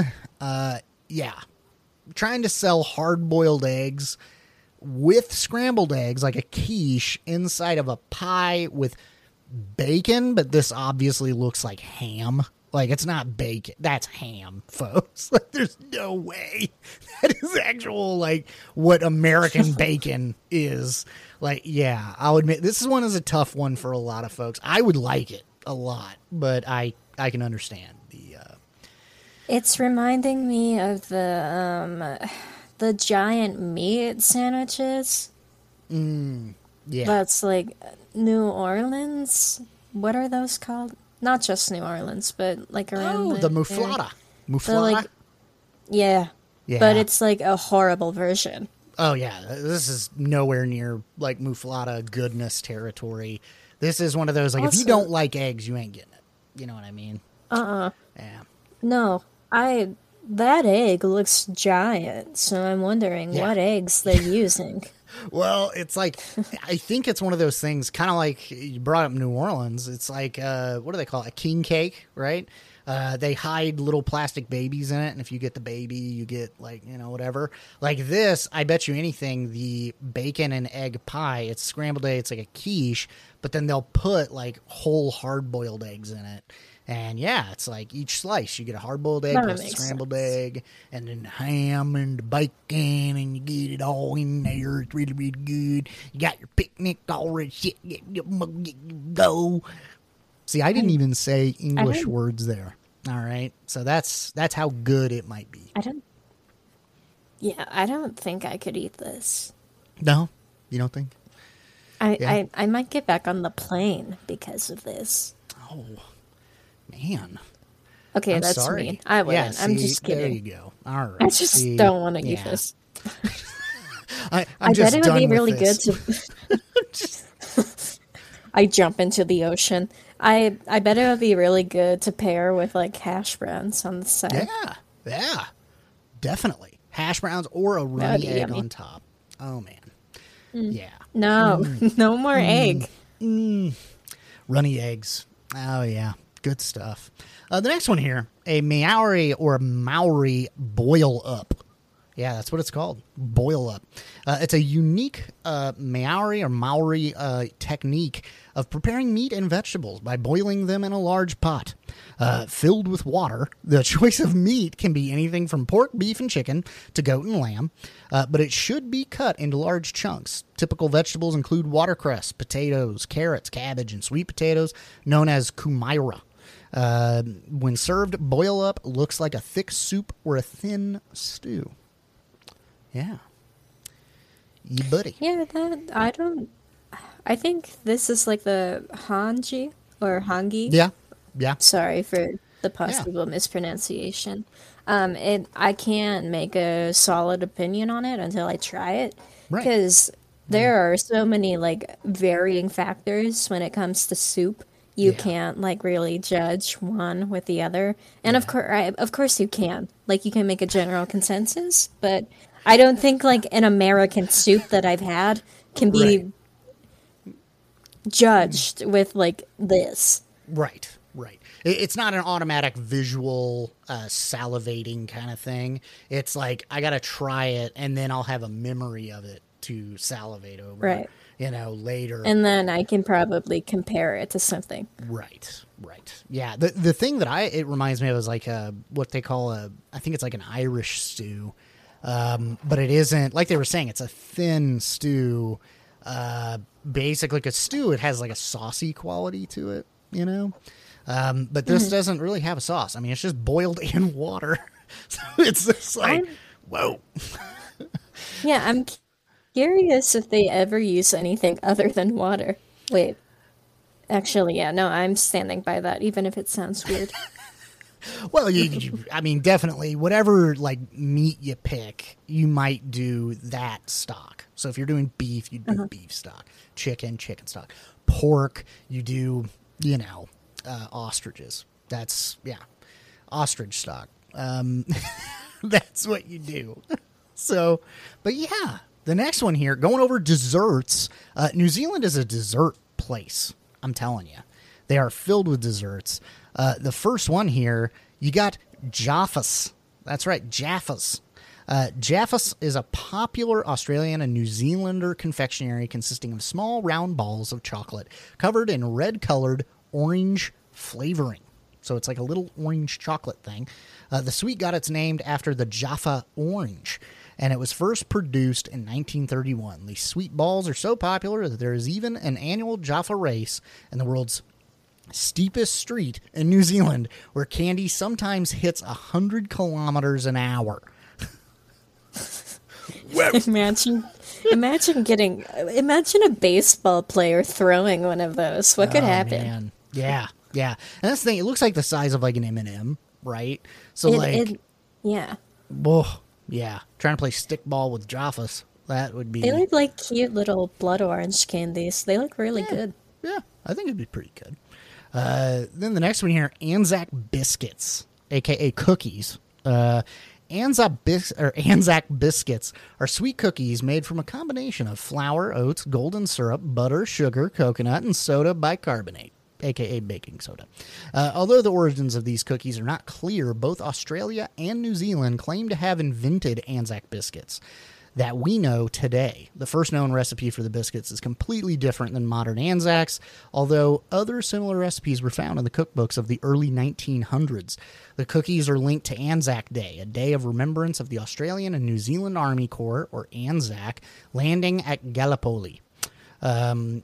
trying to sell hard-boiled eggs with scrambled eggs, like a quiche, inside of a pie with bacon, but this obviously looks like ham. Like, it's not bacon. That's ham, folks. Like, there's no way that is actual, like, what American bacon is. Like, yeah, I'll admit, this one is a tough one for a lot of folks. I would like it a lot, but I can understand the... It's reminding me of the giant meat sandwiches. yeah. That's like New Orleans. What are those called? Not just New Orleans, but like around the there. muflata. They're Muflata? like, yeah, Yeah. but it's like a horrible version. Oh, yeah. This is nowhere near, like, muflata goodness territory. This is one of those, like, if you Also- don't like eggs, you ain't getting it. You know what I mean? Yeah. No, that egg looks giant, so I'm wondering Yeah. what eggs they're using. Well, it's like, I think it's one of those things, kind of like you brought up New Orleans. It's like, what do they call it? A king cake, right? They hide little plastic babies in it, and if you get the baby, you get, like, you know, whatever. Like this, I bet you anything, the bacon and egg pie, it's scrambled egg, it's like a quiche, but then they'll put, like, whole hard-boiled eggs in it. And yeah, it's like each slice, you get a hard-boiled egg That plus a makes scrambled sense. egg, and then ham and the bacon, and you get it all in there. It's really, really good. You got your picnic, all that shit. Go. See, I didn't even say English don't- words there. All right, so that's how good it might be. I don't think I could eat this. No, you don't think? Yeah. I might get back on the plane because of this. Oh, man. Okay, I'm that's sorry. mean. I Yeah, wouldn't. I'm see, just there kidding. you go. All right. I just See, don't want to eat yeah. this. I'm I just bet it would done be with really this. good to. I jump into the ocean. I bet it would be really good to pair with like hash browns on the side. Yeah, yeah, definitely. Hash browns or a That would runny be egg yummy. on top. Oh, man. Yeah. No, no more egg. Runny eggs. Oh, yeah. Good stuff. The next one here, a Maori or Maori boil up. Yeah, that's what it's called. Boil up. It's a unique Maori or Maori technique of preparing meat and vegetables by boiling them in a large pot. Filled with water, the choice of meat can be anything from pork, beef, and chicken to goat and lamb, but it should be cut into large chunks. Typical vegetables include watercress, potatoes, carrots, cabbage, and sweet potatoes, known as kumaira. When served, boil up looks like a thick soup or a thin stew. Yeah. You buddy. Yeah, that I don't. I think this is like the hanji or hangi. Yeah. Yeah. Sorry for the Yeah. possible mispronunciation. I can't make a solid opinion on it until I try it, Right. because there are so many like varying factors when it comes to soup. You Yeah. can't like really judge one with the other, and of course you can. Like you can make a general consensus, but I don't think like an American soup that I've had can be Right. judged with like this. Right. Right. It's not an automatic visual salivating kind of thing. It's like I got to try it and then I'll have a memory of it to salivate over, Right. Later. And then I can probably compare it to something. Right, right. Yeah, the thing that it reminds me of is like what they call I think it's like an Irish stew, but it isn't, like they were saying, it's a thin stew. Basically, because stew, it has like a saucy quality to it, but this doesn't really have a sauce. I mean, it's just boiled in water, so it's just like, whoa. Yeah, I'm curious if they ever use anything other than water. Wait, actually, yeah, no, I'm standing by that, even if it sounds weird. Well, I mean, definitely, whatever like meat you pick, you might do that stock. So if you're doing beef, you do beef stock. Chicken stock. Pork, you do, ostriches. That's ostrich stock. That's what you do. So, but yeah, the next one here, going over desserts. New Zealand is a dessert place. I'm telling you, they are filled with desserts. The first one here, you got Jaffas. That's right, Jaffas. Jaffas is a popular Australian and New Zealander confectionery consisting of small round balls of chocolate covered in red-colored orange flavoring. So it's like a little orange chocolate thing. The sweet got its name after the Jaffa orange, and it was first produced in 1931. These sweet balls are so popular that there is even an annual Jaffa race in the world's steepest street in New Zealand, where candy sometimes hits 100 kilometers an hour. Imagine a baseball player throwing one of those. What could happen? Man. Yeah. And that's the thing. It looks like the size of like an M&M, right? So Yeah. whoa, yeah. Trying to play stickball with Jaffas, that would be. They look like cute little blood orange candies. They look really good. Yeah, I think it'd be pretty good. Then the next one here, Anzac biscuits, aka cookies. Anzac biscuits are sweet cookies made from a combination of flour, oats, golden syrup, butter, sugar, coconut, and soda bicarbonate, aka baking soda. Although the origins of these cookies are not clear, both Australia and New Zealand claim to have invented Anzac biscuits that we know today. The first known recipe for the biscuits is completely different than modern Anzacs, although other similar recipes were found in the cookbooks of the early 1900s. The cookies are linked to Anzac Day, a day of remembrance of the Australian and New Zealand Army Corps, or Anzac, landing at Gallipoli.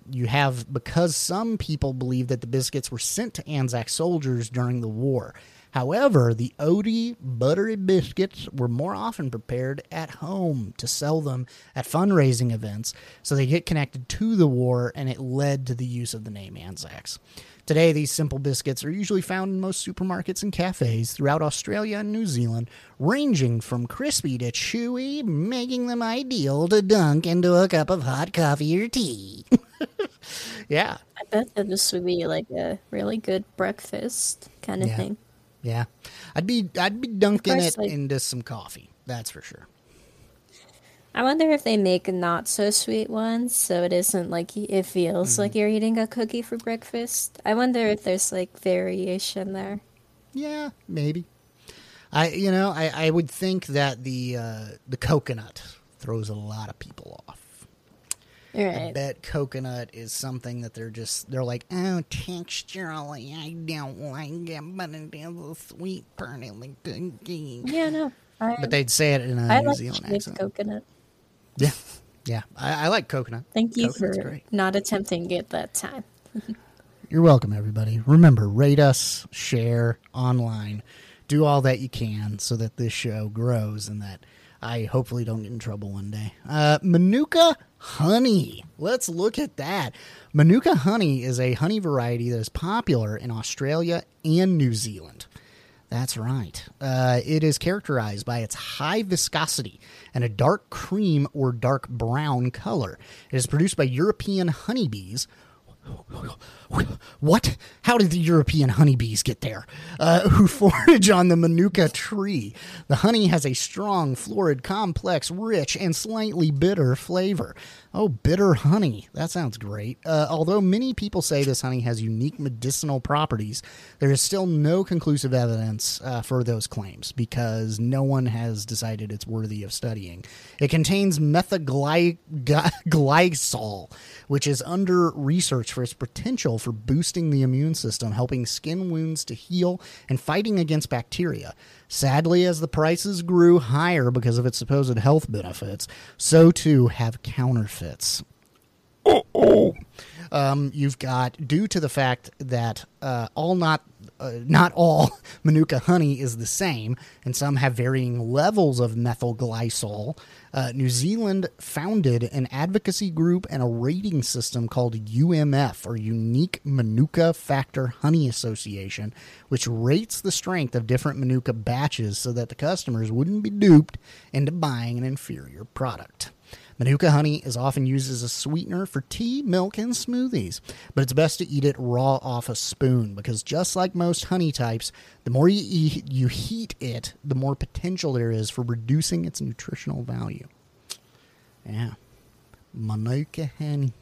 Because some people believe that the biscuits were sent to Anzac soldiers during the war. However, the oaty, buttery biscuits were more often prepared at home to sell them at fundraising events, so they get connected to the war, and it led to the use of the name Anzacs. Today, these simple biscuits are usually found in most supermarkets and cafes throughout Australia and New Zealand, ranging from crispy to chewy, making them ideal to dunk into a cup of hot coffee or tea. Yeah. I bet that this would be like a really good breakfast kind of Yeah. thing. Yeah. I'd be dunking course, it like- into some coffee. That's for sure. I wonder if they make not so sweet ones, so it isn't like it feels like you're eating a cookie for breakfast. I wonder if there's like variation there. Yeah, maybe. I would think that the coconut throws a lot of people off. I Right. bet coconut is something that they're like, oh, texturally, I don't like it, but it is a sweet part of the cookie. Yeah, no. But they'd say it in a I New like Zealand shaved accent. coconut. Yeah, yeah. I like coconut. Thank you Coconut's for great. not attempting it that time. You're welcome, everybody. Remember, rate us, share online, do all that you can so that this show grows and that I hopefully don't get in trouble one day. Manuka honey. Let's look at that. Manuka honey is a honey variety that is popular in Australia and New Zealand. That's right. It is characterized by its high viscosity and a dark cream or dark brown color. It is produced by European honeybees. What? How did the European honeybees get there? Who forage on the Manuka tree. The honey has a strong, florid, complex, rich, and slightly bitter flavor. Oh, bitter honey. That sounds great. Although many people say this honey has unique medicinal properties, there is still no conclusive evidence for those claims because no one has decided it's worthy of studying. It contains methylglycol, which is under research for its potential for boosting the immune system, helping skin wounds to heal, and fighting against bacteria. Sadly, as the prices grew higher because of its supposed health benefits, so too have counterfeits. You've got, due to the fact that not all Manuka honey is the same, and some have varying levels of methylglycol, New Zealand founded an advocacy group and a rating system called UMF, or Unique Manuka Factor Honey Association, which rates the strength of different Manuka batches so that the customers wouldn't be duped into buying an inferior product. Manuka honey is often used as a sweetener for tea, milk, and smoothies, but it's best to eat it raw off a spoon because just like most honey types, the more you heat it, the more potential there is for reducing its nutritional value. Yeah. Manuka honey.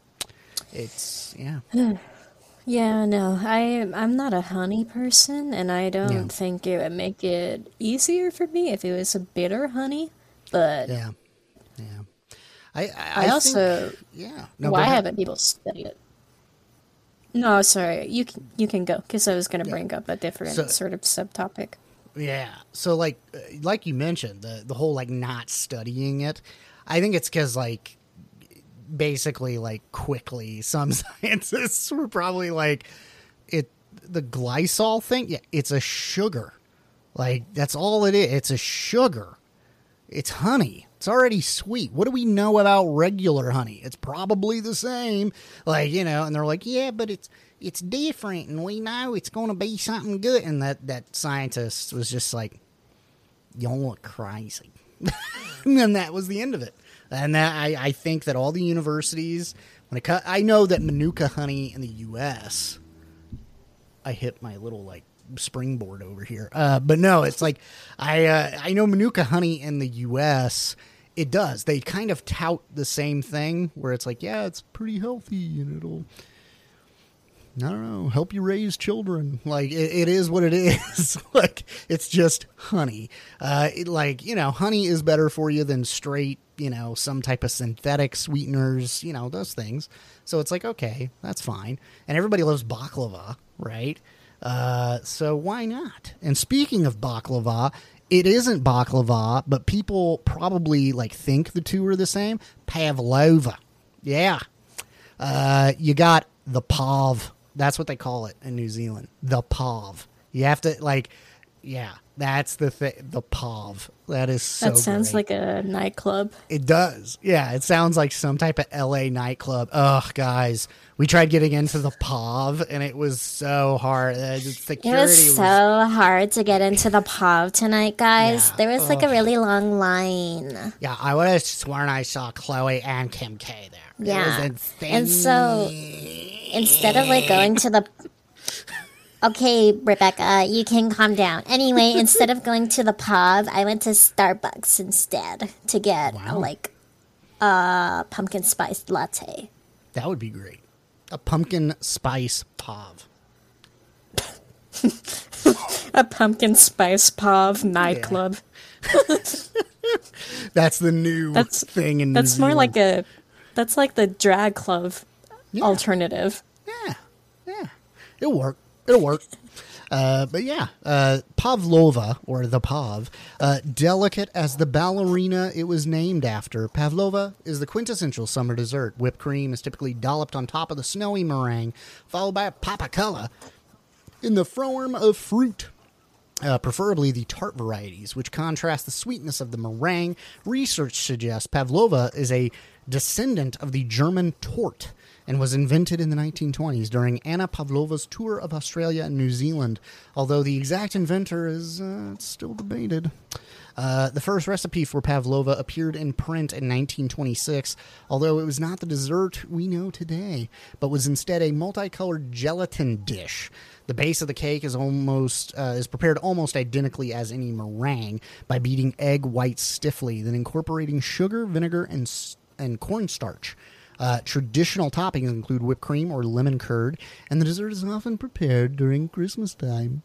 It's, yeah. Yeah, no, I'm not a honey person, and I don't Yeah. think it would make it easier for me if it was a bitter honey. But Yeah. Yeah. I I also think, yeah. No, go why ahead. haven't people studied it? No, sorry, you can go because I was going to Yeah. bring up a different So- sort of subtopic. Yeah. So like you mentioned, the whole like not studying it, I think it's because like basically like quickly some scientists were probably like the glycol thing. Yeah, it's a sugar. Like that's all it is. It's a sugar. It's honey. It's already sweet. What do we know about regular honey? It's probably the same. Like, and they're like, yeah, but it's different and we know it's going to be something good. And that scientist was just like, you don't look crazy. And then that was the end of it. And that I think that all the universities, I know that Manuka honey in the U.S., I hit my little like springboard over here. But no, it's like I know Manuka honey in the U.S. It does. They kind of tout the same thing where it's like, yeah, it's pretty healthy and it'll, I don't know, help you raise children. Like it is what it is. Like it's just honey. Honey is better for you than straight, some type of synthetic sweeteners, those things. So it's like, okay, that's fine. And everybody loves baklava, right? So why not? And speaking of baklava, it isn't baklava, but people probably like think the two are the same. Pavlova. Yeah. You got the pav. That's what they call it in New Zealand. The pav. You have to like, yeah, that's the thing. The POV. That is so That sounds great. like a nightclub. It does. Yeah, it sounds like some type of LA nightclub. Ugh, guys, we tried getting into the POV and it was so hard. Security It was so hard to get into the POV tonight, guys. Yeah. There was like a really long line. Yeah, I would have sworn I saw Chloe and Kim K there. Yeah. It was insane. And so instead of like going to the Okay, Rebecca, you can calm down. Anyway, instead of going to the pub, I went to Starbucks instead to get like a pumpkin spice latte. That would be great. A pumpkin spice POV. A pumpkin spice POV nightclub. That's the new thing in New That's more Zealand. like that's like the drag club alternative. Yeah. It'll work. But yeah, Pavlova, or the Pav, delicate as the ballerina it was named after, Pavlova is the quintessential summer dessert. Whipped cream is typically dolloped on top of the snowy meringue, followed by a papacola in the form of fruit. Preferably the tart varieties, which contrast the sweetness of the meringue. Research suggests Pavlova is a descendant of the German Torte and was invented in the 1920s during Anna Pavlova's tour of Australia and New Zealand, although the exact inventor is still debated. The first recipe for Pavlova appeared in print in 1926, although it was not the dessert we know today, but was instead a multicolored gelatin dish. The base of the cake is prepared almost identically as any meringue by beating egg whites stiffly, then incorporating sugar, vinegar, and cornstarch. Traditional toppings include whipped cream or lemon curd, and the dessert is often prepared during Christmas time.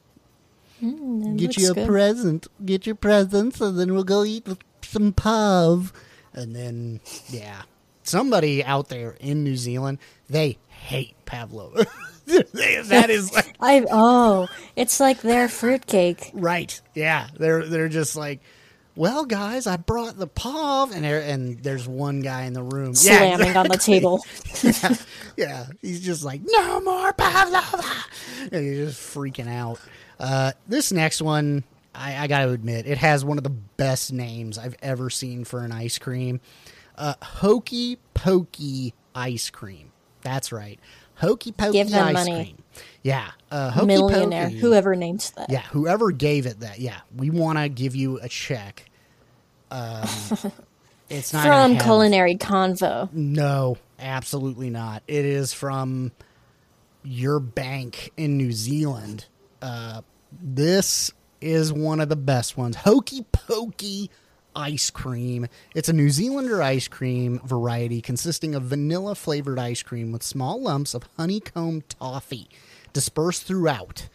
Get you a present. Get your presents, and then we'll go eat some pub. And then, yeah. Somebody out there in New Zealand, they hate pavlova. That is like... It's like their fruitcake. Right, yeah. They're just like, well, guys, I brought the pav, and there's one guy in the room. Slamming on the table. Yeah, he's just like, no more pavlova! And he's just freaking out. This next one, I got to admit, it has one of the best names I've ever seen for an ice cream. Hokey Pokey ice cream. That's right. Hokey Pokey Give them ice money. cream. Yeah. Hokey Millionaire. Pokey. Whoever named that. Yeah, whoever gave it that. Yeah, we want to give you a check. It's not From gonna have- Culinary Convo. No, absolutely not. It is from your bank in New Zealand. This is one of the best ones. Hokey Pokey ice cream. It's a New Zealander ice cream variety consisting of vanilla flavored ice cream with small lumps of honeycomb toffee dispersed throughout.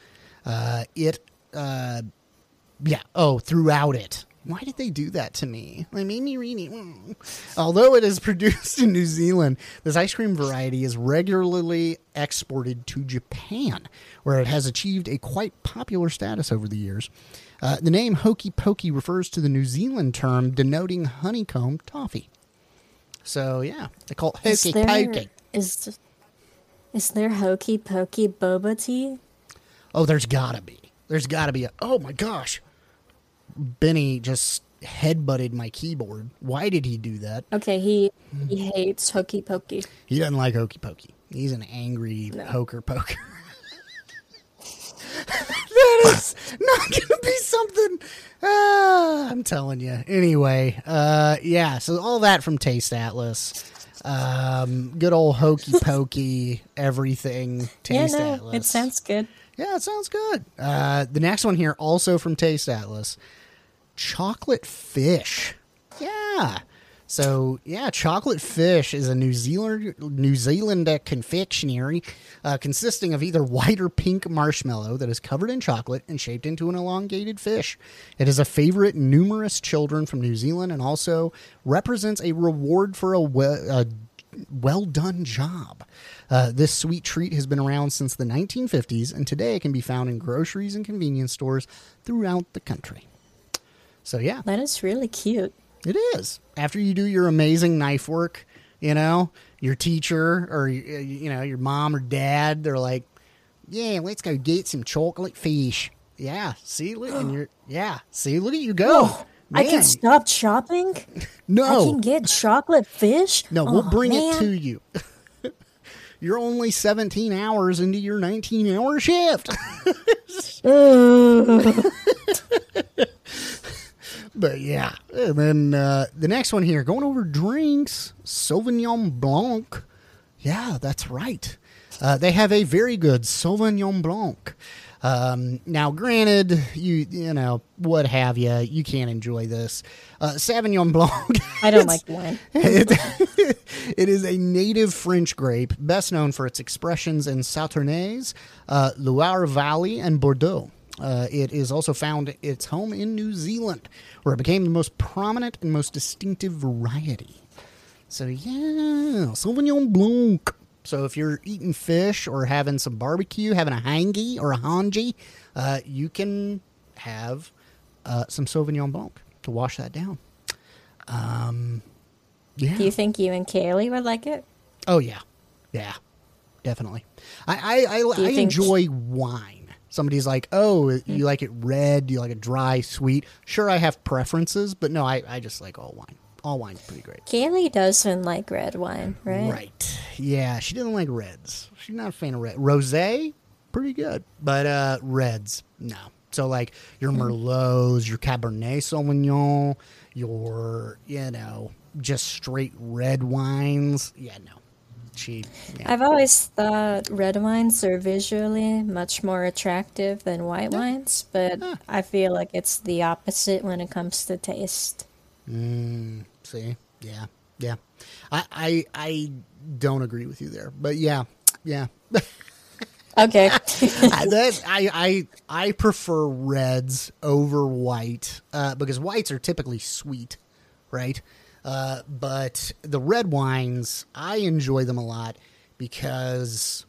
Throughout it. Why did they do that to me? They made me read it. Although it is produced in New Zealand, this ice cream variety is regularly exported to Japan, where it has achieved a quite popular status over the years. The name Hokey Pokey refers to the New Zealand term denoting honeycomb toffee. So, yeah, they call it Hokey Pokey. Is there Hokey Pokey boba tea? Oh, there's gotta be. Oh my gosh. Benny just headbutted my keyboard. Why did he do that? Okay, he hates Hokey Pokey. He doesn't like Hokey Pokey. He's an angry hoker poker. That is not going to be something. I'm telling you. Anyway, so all that from Taste Atlas. Good old Hokey Pokey, everything. Taste Atlas. It sounds good. Yeah, it sounds good. The next one here, also from Taste Atlas. Chocolate fish. Yeah. So, yeah, chocolate fish is a New Zealand confectionery consisting of either white or pink marshmallow that is covered in chocolate and shaped into an elongated fish. It is a favorite numerous children from New Zealand and also represents a reward for a well-done job. This sweet treat has been around since the 1950s, and today it can be found in groceries and convenience stores throughout the country. So, yeah. That is really cute. It is. After you do your amazing knife work, your teacher or, your mom or dad, they're like, yeah, let's go get some chocolate fish. Yeah. See, look, and you're, yeah. See, look at you go. I can Man. stop shopping? No. I can get chocolate fish? No, we'll bring it man. to you. You're only 17 hours into your 19-hour shift. But yeah. And then the next one here, going over drinks, Sauvignon Blanc. Yeah, that's right. They have a very good Sauvignon Blanc. Now, granted, you know, what have you, you can't enjoy this. Sauvignon Blanc. I don't like wine. It is a native French grape, best known for its expressions in Sauternes, Loire Valley, and Bordeaux. It is also found its home in New Zealand, where it became the most prominent and most distinctive variety. So, yeah, Sauvignon Blanc. So if you're eating fish or having some barbecue, having a hangi or a hangi, you can have some Sauvignon Blanc to wash that down. Yeah. Do you think you and Kaylee would like it? Oh, yeah. Yeah, definitely. I think- enjoy wine. Somebody's like, oh, you like it red? Do you like it dry, sweet? Sure, I have preferences, but no, I just like all wine. All wine's pretty great. Kaylee doesn't like red wine, right? Right. Yeah, she doesn't like reds. She's not a fan of red. Rosé, pretty good. But reds, no. So like your Merlots, your Cabernet Sauvignon, your, you know, just straight red wines. Yeah, no. Yeah. I've always thought red wines are visually much more attractive than white wines, but I feel like it's the opposite when it comes to taste. See? Yeah. Yeah. I don't agree with you there. But yeah. Yeah. Okay. I prefer reds over white because whites are typically sweet, right? But the red wines, I enjoy them a lot because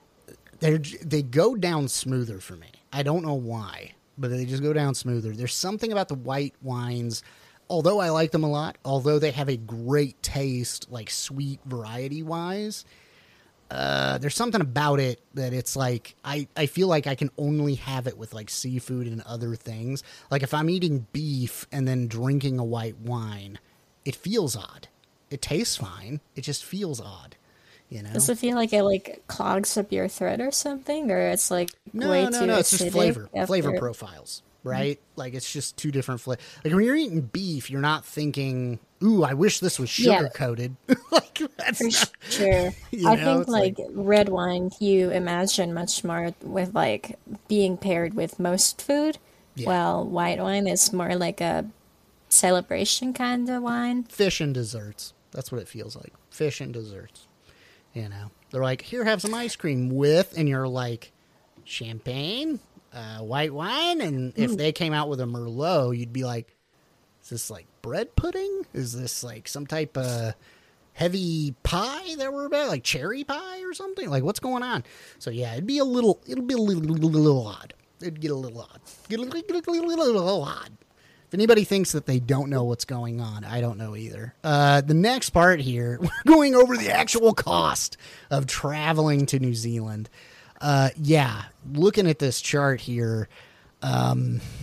they go down smoother for me. I don't know why, but they just go down smoother. There's something about the white wines, although I like them a lot, although they have a great taste, like sweet variety wise. There's something about it that it's like I feel like I can only have it with like seafood and other things. Like if I'm eating beef and then drinking a white wine, it feels odd. It tastes fine. It just feels odd, you know? Does it feel like it like clogs up your throat or something, or it's like way too No. It's just acidic flavor after- profiles, right? Like it's just two different flavors. Like when you're eating beef, you're not thinking, "Ooh, I wish this was Yeah. sugar coated." Like that's For not, sure. you I know, think it's like red wine you imagine much more with like being paired with most food, Yeah. while white wine is more like a celebration kind of wine. fish and desserts. That's what it feels like. Fish and desserts. You know, they're like, "Here, have some ice cream with," and you're like, "Champagne, white wine." And if they came out with a Merlot, you'd be like, "Is this like bread pudding? Is this like some type of heavy pie that we're about, like cherry pie or something? Like what's going on?" So yeah, it'll be a little odd. It'd get a little odd. Get a little odd. If anybody thinks that they don't know what's going on, I don't know either. The next part here, we're going over the actual cost of traveling to New Zealand. Yeah, looking at this chart here, let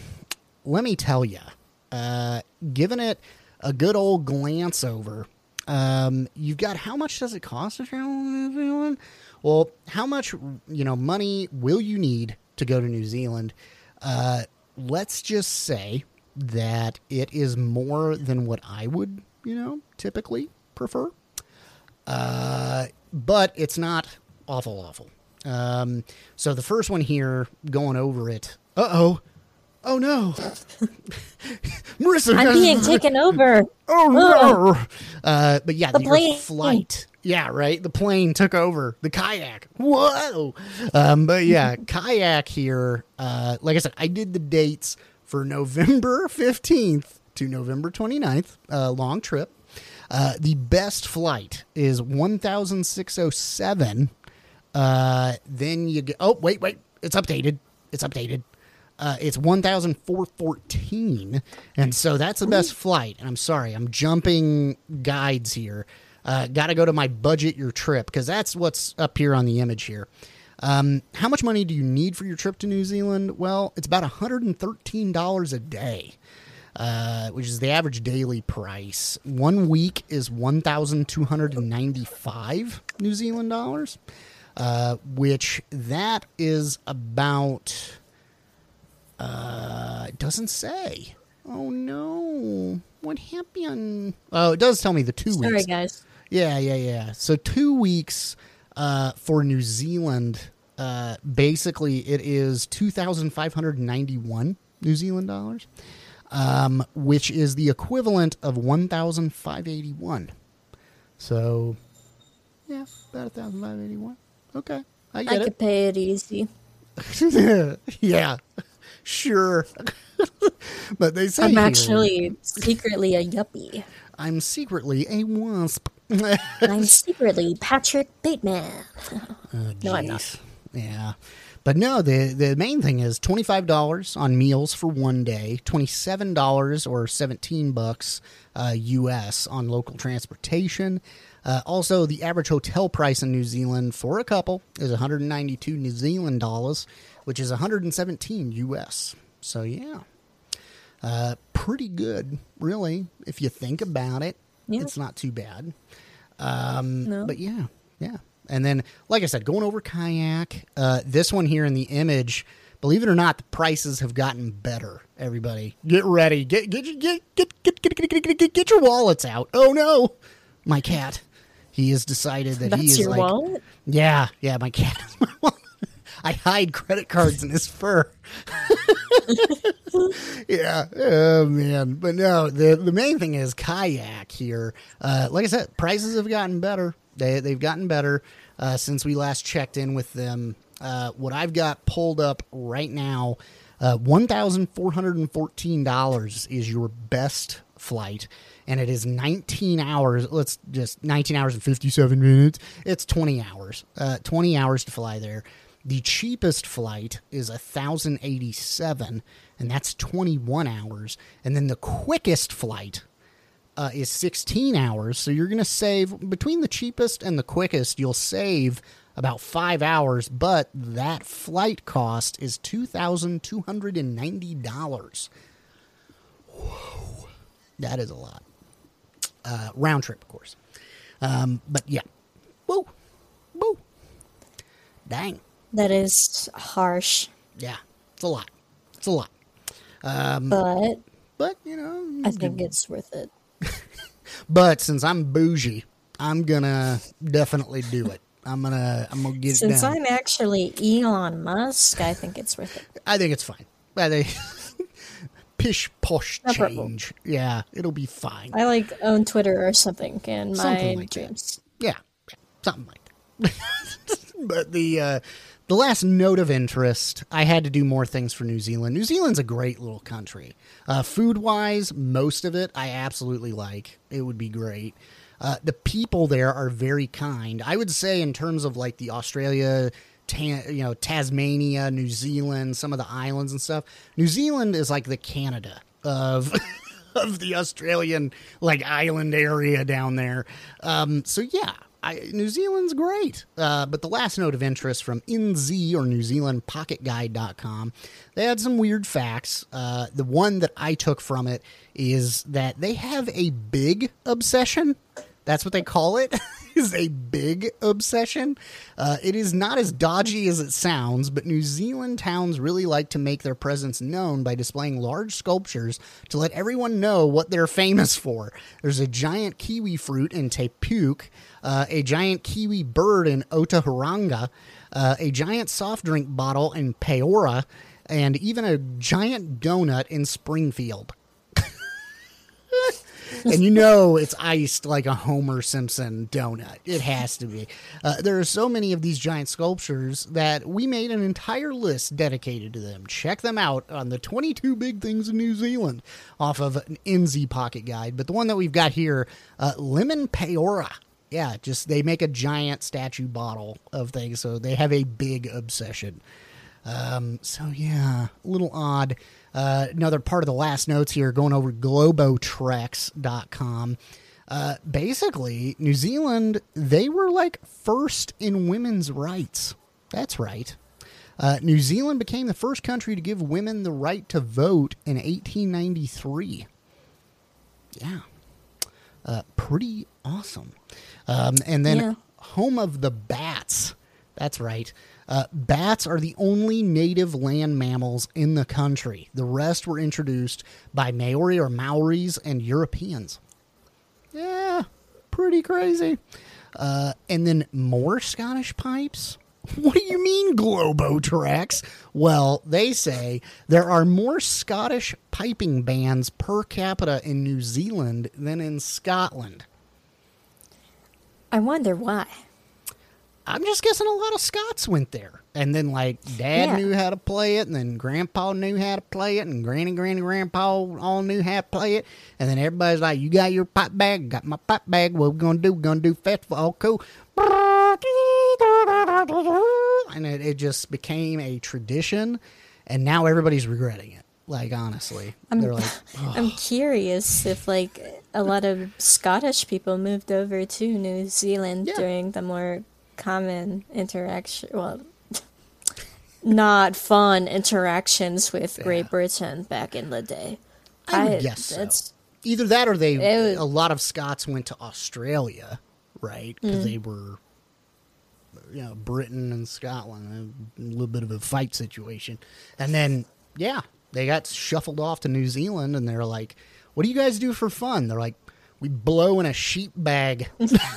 me tell you, giving it a good old glance over, you've got how much does it cost to travel to New Zealand? Well, how much money will you need to go to New Zealand? Let's just say that it is more than what I would, typically prefer. But it's not awful. So the first one here, going over it. Oh no. Marissa, I'm being taken over. Oh no. But yeah, The your plane. flight. Yeah, right. The plane took over the kayak. Whoa. But yeah, kayak here. Like I said, I did the dates for November 15th to November 29th. Long trip. The best flight is 1,607. Then you get, oh, wait. It's updated. It's 1,414. And so that's the best flight. And I'm sorry, I'm jumping guides here. Got to go to my budget your trip because that's what's up here on the image here. How much money do you need for your trip to New Zealand? Well, it's about $113 a day, which is the average daily price. 1 week is 1,295 New Zealand dollars, which that is about, it doesn't say. Oh, no. What happened? Oh, it does tell me the 2 weeks. Sorry, guys. Yeah. So 2 weeks for New Zealand, basically it is 2,591 New Zealand dollars, which is the equivalent of 1,581. So, yeah, about 1,581. Okay, I get I it. could pay it easy. Yeah, sure. But they say I'm here, actually secretly a yuppie. I'm secretly a wasp. I'm secretly Patrick Bateman. No, I'm not. Jeez. Yeah. But no, the main thing is $25 on meals for 1 day, $27 or $17 US on local transportation. Also, the average hotel price in New Zealand for a couple is 192 New Zealand dollars, which is 117 US. So yeah, pretty good, really, if you think about it. Yeah. It's not too bad. No. But yeah. And then, like I said, going over kayak, this one here in the image, believe it or not, the prices have gotten better. Everybody, get ready. Get your wallets out. Oh no, my cat. He has decided that That's he is your like, wallet? Yeah, my cat is my wallet. I hide credit cards in his fur. Yeah, oh man. But no, the main thing is kayak here. Like I said, prices have gotten better. They've gotten better since we last checked in with them. What I've got pulled up right now, $1,414 is your best flight, and it is 19 hours. 19 hours and 57 minutes. It's 20 hours. 20 hours to fly there. The cheapest flight is 1,087, and that's 21 hours. And then the quickest flight is 16 hours. So you're going to save, between the cheapest and the quickest, you'll save about 5 hours, but that flight cost is $2,290. Whoa. That is a lot. Round trip, of course. But yeah. Woo. Dang. That is harsh. Yeah, it's a lot. But you know, I think it's worth it. But since I'm bougie, I'm gonna definitely do it. I'm gonna get it Since done. I'm actually Elon Musk, I think it's worth it. I think it's fine. I think pish posh No problem. change. Yeah, it'll be fine. I like own Twitter or something in my Something like dreams. Yeah, something like that. But the last note of interest, I had to do more things for New Zealand. New Zealand's a great little country. Food-wise, most of it I absolutely like. It would be great. The people there are very kind. I would say in terms of like the Australia, Tasmania, New Zealand, some of the islands and stuff, New Zealand is like the Canada of of the Australian like island area down there. So yeah. New Zealand's great. But the last note of interest from NZ or NewZealandPocketGuide.com, they had some weird facts. The one that I took from it is that they have a big obsession. That's what they call it, is a big obsession. It is not as dodgy as it sounds, but New Zealand towns really like to make their presence known by displaying large sculptures to let everyone know what they're famous for. There's a giant kiwi fruit in Te Puke, a giant kiwi bird in Otahuranga, a giant soft drink bottle in Peora, and even a giant donut in Springfield. And you know it's iced like a Homer Simpson donut. It has to be. There are so many of these giant sculptures that we made an entire list dedicated to them. Check them out on the 22 big things in New Zealand off of an NZ Pocket Guide. But the one that we've got here, Lemon Peora. Yeah, just they make a giant statue bottle of things, so they have a big obsession. So yeah, a little odd. Another part of the last notes here, going over Globotrex.com. Basically, New Zealand, they were like first in women's rights. That's right. New Zealand became the first country to give women the right to vote in 1893. Yeah. Pretty awesome. And then home of the bats. That's right. Bats are the only native land mammals in the country. The rest were introduced by Maoris and Europeans. Yeah, pretty crazy. And then more Scottish pipes. What do you mean, Globotrax? Well, they say there are more Scottish piping bands per capita in New Zealand than in Scotland. I wonder why. I'm just guessing a lot of Scots went there. And then, like, Dad knew how to play it, and then Grandpa knew how to play it, and Grandpa all knew how to play it. And then everybody's like, you got your pipe bag, got my pipe bag, what we going to do? We're going to do festival, all cool. And it just became a tradition, and now everybody's regretting it. Like, honestly. They're like, oh. I'm curious if, like, a lot of Scottish people moved over to New Zealand during the more common interaction, well, not fun interactions with Great Britain back in the day. I would guess so. Either that or a lot of Scots went to Australia, right? Because they were, Britain and Scotland, a little bit of a fight situation. And then, they got shuffled off to New Zealand, and they're like, what do you guys do for fun? They're like, we blow in a sheep bag.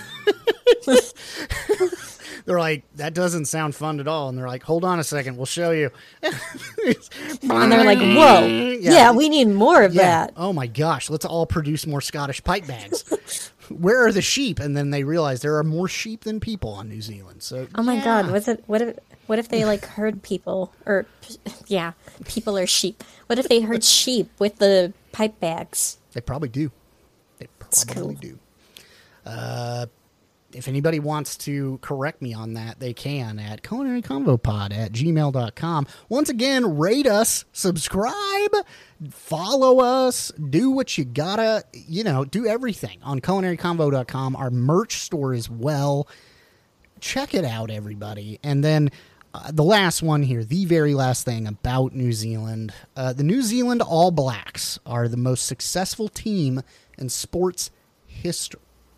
They're like, that doesn't sound fun at all. And they're like, hold on a second, we'll show you. And they're like, whoa, yeah, we need more of that. Oh my gosh, let's all produce more Scottish pipe bags. Where are the sheep? And then they realize there are more sheep than people on New Zealand. So, oh my God, what if they like herd people, or people are sheep? What if they herd sheep with the pipe bags? They probably do. Do. If anybody wants to correct me on that, they can at culinaryconvopod@gmail.com. Once again, rate us, subscribe, follow us, do what you gotta, do everything on culinaryconvo.com. Our merch store as well. Check it out, everybody. And then the last one here, the very last thing about New Zealand. The New Zealand All Blacks are the most successful team in sports history.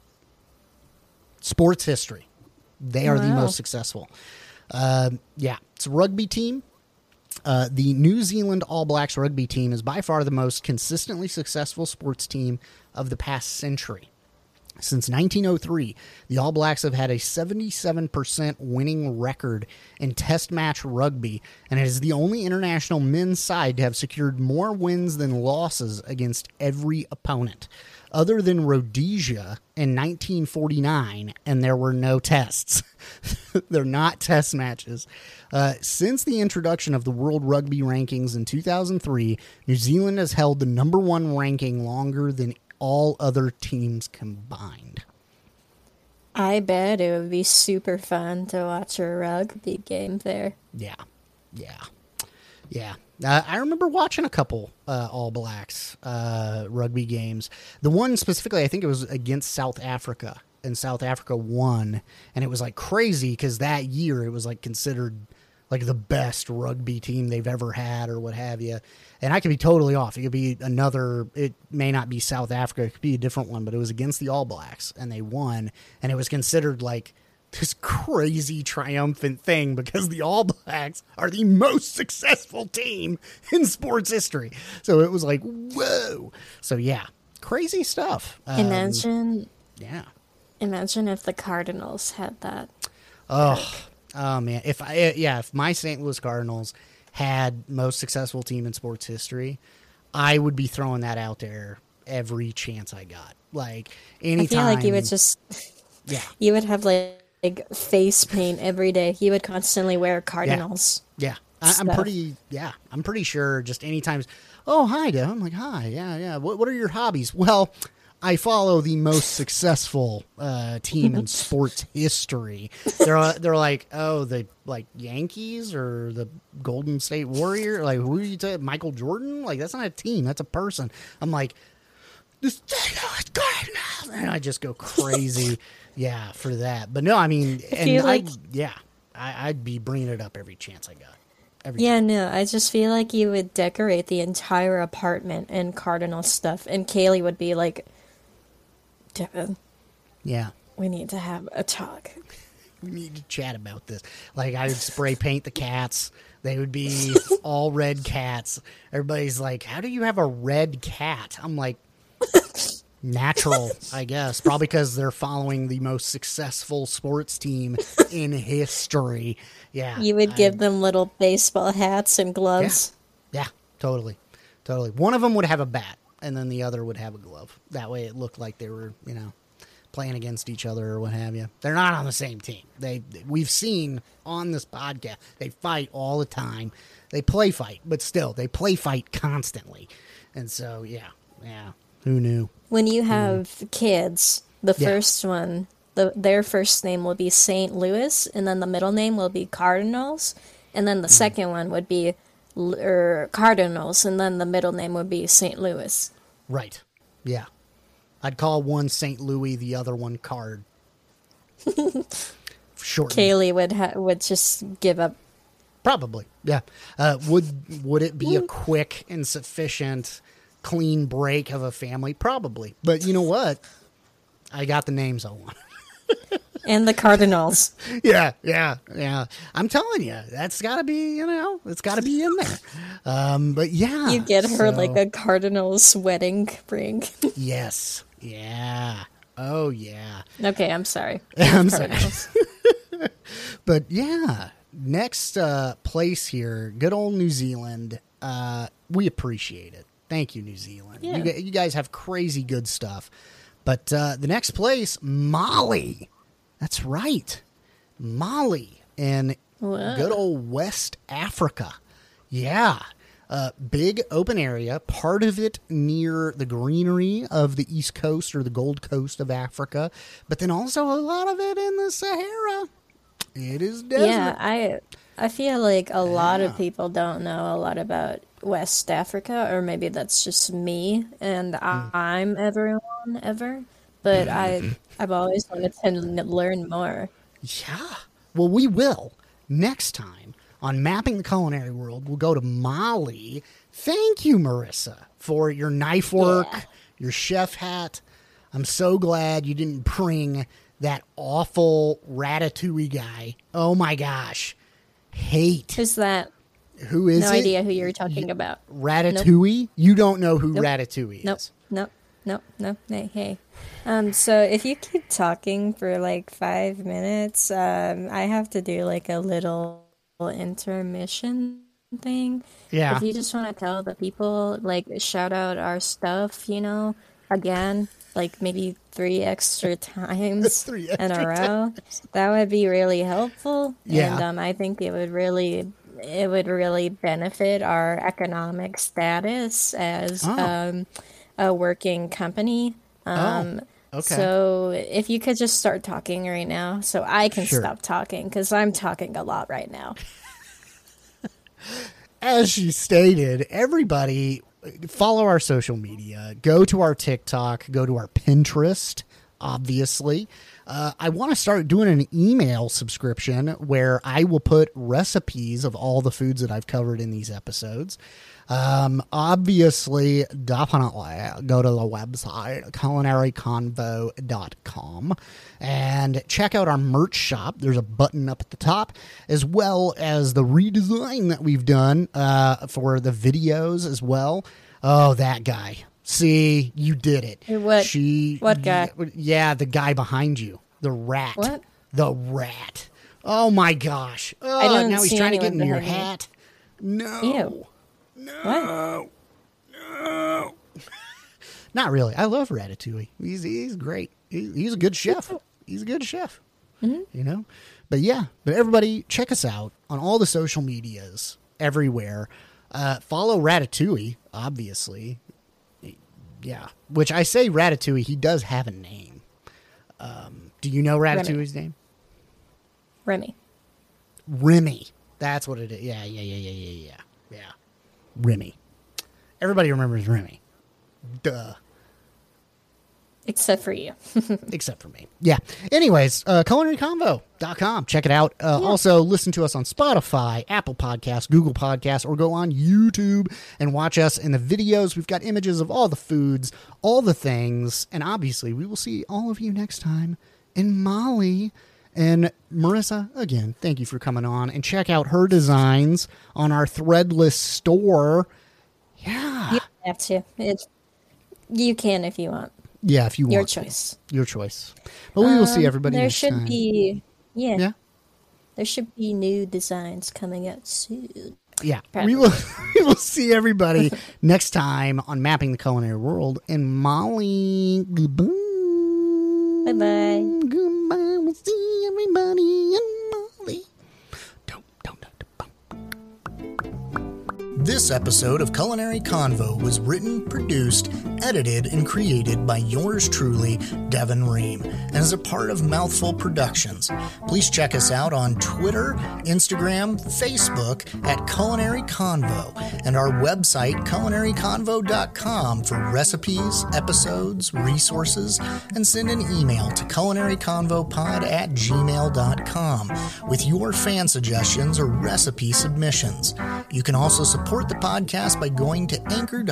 They are the most successful. It's a rugby team. The New Zealand All Blacks rugby team is by far the most consistently successful sports team of the past century. Since 1903, the All Blacks have had a 77% winning record in test match rugby, and it is the only international men's side to have secured more wins than losses against every opponent. Other than Rhodesia in 1949, and there were no tests. They're not test matches. Since the introduction of the World Rugby Rankings in 2003, New Zealand has held the number one ranking longer than all other teams combined. I bet it would be super fun to watch a rugby game there. Yeah. I remember watching a couple All Blacks rugby games. The one specifically, I think it was against South Africa, and South Africa won. And it was like crazy because that year it was like considered like the best rugby team they've ever had or what have you. And I could be totally off. It could be it may not be South Africa. It could be a different one, but it was against the All Blacks and they won. And it was considered like this crazy triumphant thing because the All Blacks are the most successful team in sports history. So it was like, whoa. So yeah, crazy stuff. Imagine if the Cardinals had that. Oh man. If my St. Louis Cardinals had most successful team in sports history, I would be throwing that out there every chance I got. Like anytime. I feel like you would just, you would have like face paint every day. He would constantly wear Cardinals. Yeah. I'm pretty sure just anytime. Oh, hi, Dad. I'm like, hi. Yeah. What are your hobbies? Well, I follow the most successful team in sports history. They're like, oh, the like Yankees or the Golden State Warrior. Like, who are you talking? Michael Jordan? Like, that's not a team. That's a person. I'm like, this is good. And I just go crazy. Yeah, for that. But no, I mean, I'd be bringing it up every chance I got. Yeah, no, I just feel like you would decorate the entire apartment in cardinal stuff, and Kaylee would be like, Devin, Yeah. we need to have a talk. We need to chat about this. Like, I would spray paint the cats. They would be all red cats. Everybody's like, how do you have a red cat? I'm like, natural, I guess. Probably because they're following the most successful sports team in history. Yeah. You would give them little baseball hats and gloves. Yeah, totally. Totally. One of them would have a bat, and then the other would have a glove. That way it looked like they were, playing against each other or what have you. They're not on the same team. We've seen on this podcast, they fight all the time. They play fight, but still, they play fight constantly. And so, yeah, who knew? When you have kids, the Yeah. first one, their first name will be St. Louis, and then the middle name will be Cardinals, and then the second one would be Cardinals, and then the middle name would be St. Louis. Right. Yeah. I'd call one St. Louis, the other one Card. Short. Kaylee would just give up. Probably, yeah. Would it be a quick and sufficient, clean break of a family? Probably. But you know what? I got the names I want. And the Cardinals. Yeah. I'm telling you, that's got to be, it's got to be in there. But yeah. You get her like a Cardinals wedding ring. Yes. Yeah. Oh, yeah. Okay, I'm sorry. I'm sorry. Cardinals. But yeah, next place here, good old New Zealand. We appreciate it. Thank you, New Zealand. Yeah. You guys have crazy good stuff. But the next place, Mali. That's right. Mali in Whoa. good old West Africa. Yeah. Big open area, part of it near the greenery of the East Coast or the Gold Coast of Africa, but then also a lot of it in the Sahara. It is desert. Yeah, I feel like a lot of people don't know a lot about West Africa, or maybe that's just me, and I'm everyone ever. But I've always wanted to learn more. Yeah. Well, we will next time on Mapping the Culinary World. We'll go to Mali. Thank you, Marissa, for your knife work, your chef hat. I'm so glad you didn't bring that awful Ratatouille guy. Oh my gosh. Hate. Who's that? Who is No it? idea who you're talking about. Ratatouille? You don't know who Ratatouille Nope. is. Nope. Hey. So if you keep talking for like 5 minutes, I have to do like a little intermission thing. Yeah. If you just want to tell the people, like, shout out our stuff, again, like maybe 3 extra times 3 in a extra row, that would be really helpful. Yeah. And I think it would really benefit our economic status as a working company. Okay. So if you could just start talking right now so I can Sure. stop talking, because I'm talking a lot right now. As she stated, everybody follow our social media, go to our TikTok, go to our Pinterest, obviously. I want to start doing an email subscription where I will put recipes of all the foods that I've covered in these episodes. Obviously, definitely go to the website, culinaryconvo.com, and check out our merch shop. There's a button up at the top, as well as the redesign that we've done for the videos as well. Oh, that guy. See, you did it. What? What guy? Yeah, the guy behind you. The rat. What? The rat. Oh, my gosh. Oh, don't now he's see trying to anyone get into your behind me. hat. No. Ew. No. No. Not really. I love Ratatouille. He's great. He's a good chef. He's a good chef. Mm-hmm. But yeah. But everybody, check us out on all the social medias everywhere. Follow Ratatouille, obviously. Yeah. Which I say Ratatouille. He does have a name. Do you know Ratatouille's name? Remy. Remy. That's what it is. Yeah. Remy. Everybody remembers Remy. Duh. Except for you. Except for me. Yeah. Anyways, culinaryconvo.com. Check it out. Also, listen to us on Spotify, Apple Podcasts, Google Podcasts, or go on YouTube and watch us in the videos. We've got images of all the foods, all the things. And obviously, we will see all of you next time in Mali. And Marissa, again, thank you for coming on. And check out her designs on our Threadless store. Yeah. You don't have to. You can if you want. Yeah, if you want. Your choice. Your choice. But we will see everybody there next should time. be Yeah. There should be new designs coming out soon. Yeah. Probably. We will see everybody next time on Mapping the Culinary World in Mali. Goodbye. Bye-bye. Goodbye. We'll see everybody in Mali. This episode of Culinary Convo was written, produced, edited, and created by yours truly, Devin Ream, and is a part of Mouthful Productions. Please check us out on Twitter, Instagram, Facebook at Culinary Convo, and our website, culinaryconvo.com, for recipes, episodes, resources, and send an email to culinaryconvopod@gmail.com with your fan suggestions or recipe submissions. You can also support the podcast by going to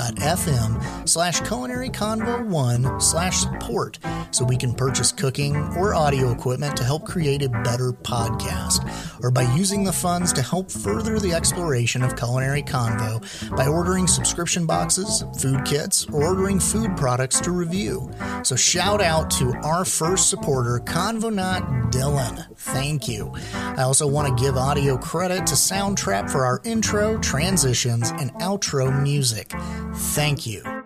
anchor.fm/culinaryconvo1/support so we can purchase cooking or audio equipment to help create a better podcast, or by using the funds to help further the exploration of Culinary Convo by ordering subscription boxes, food kits, or ordering food products to review. So shout out to our first supporter, Convonaut Dylan. Thank you. I also want to give audio credit to Soundtrap for our intro, transitions, and outro music. Thank you.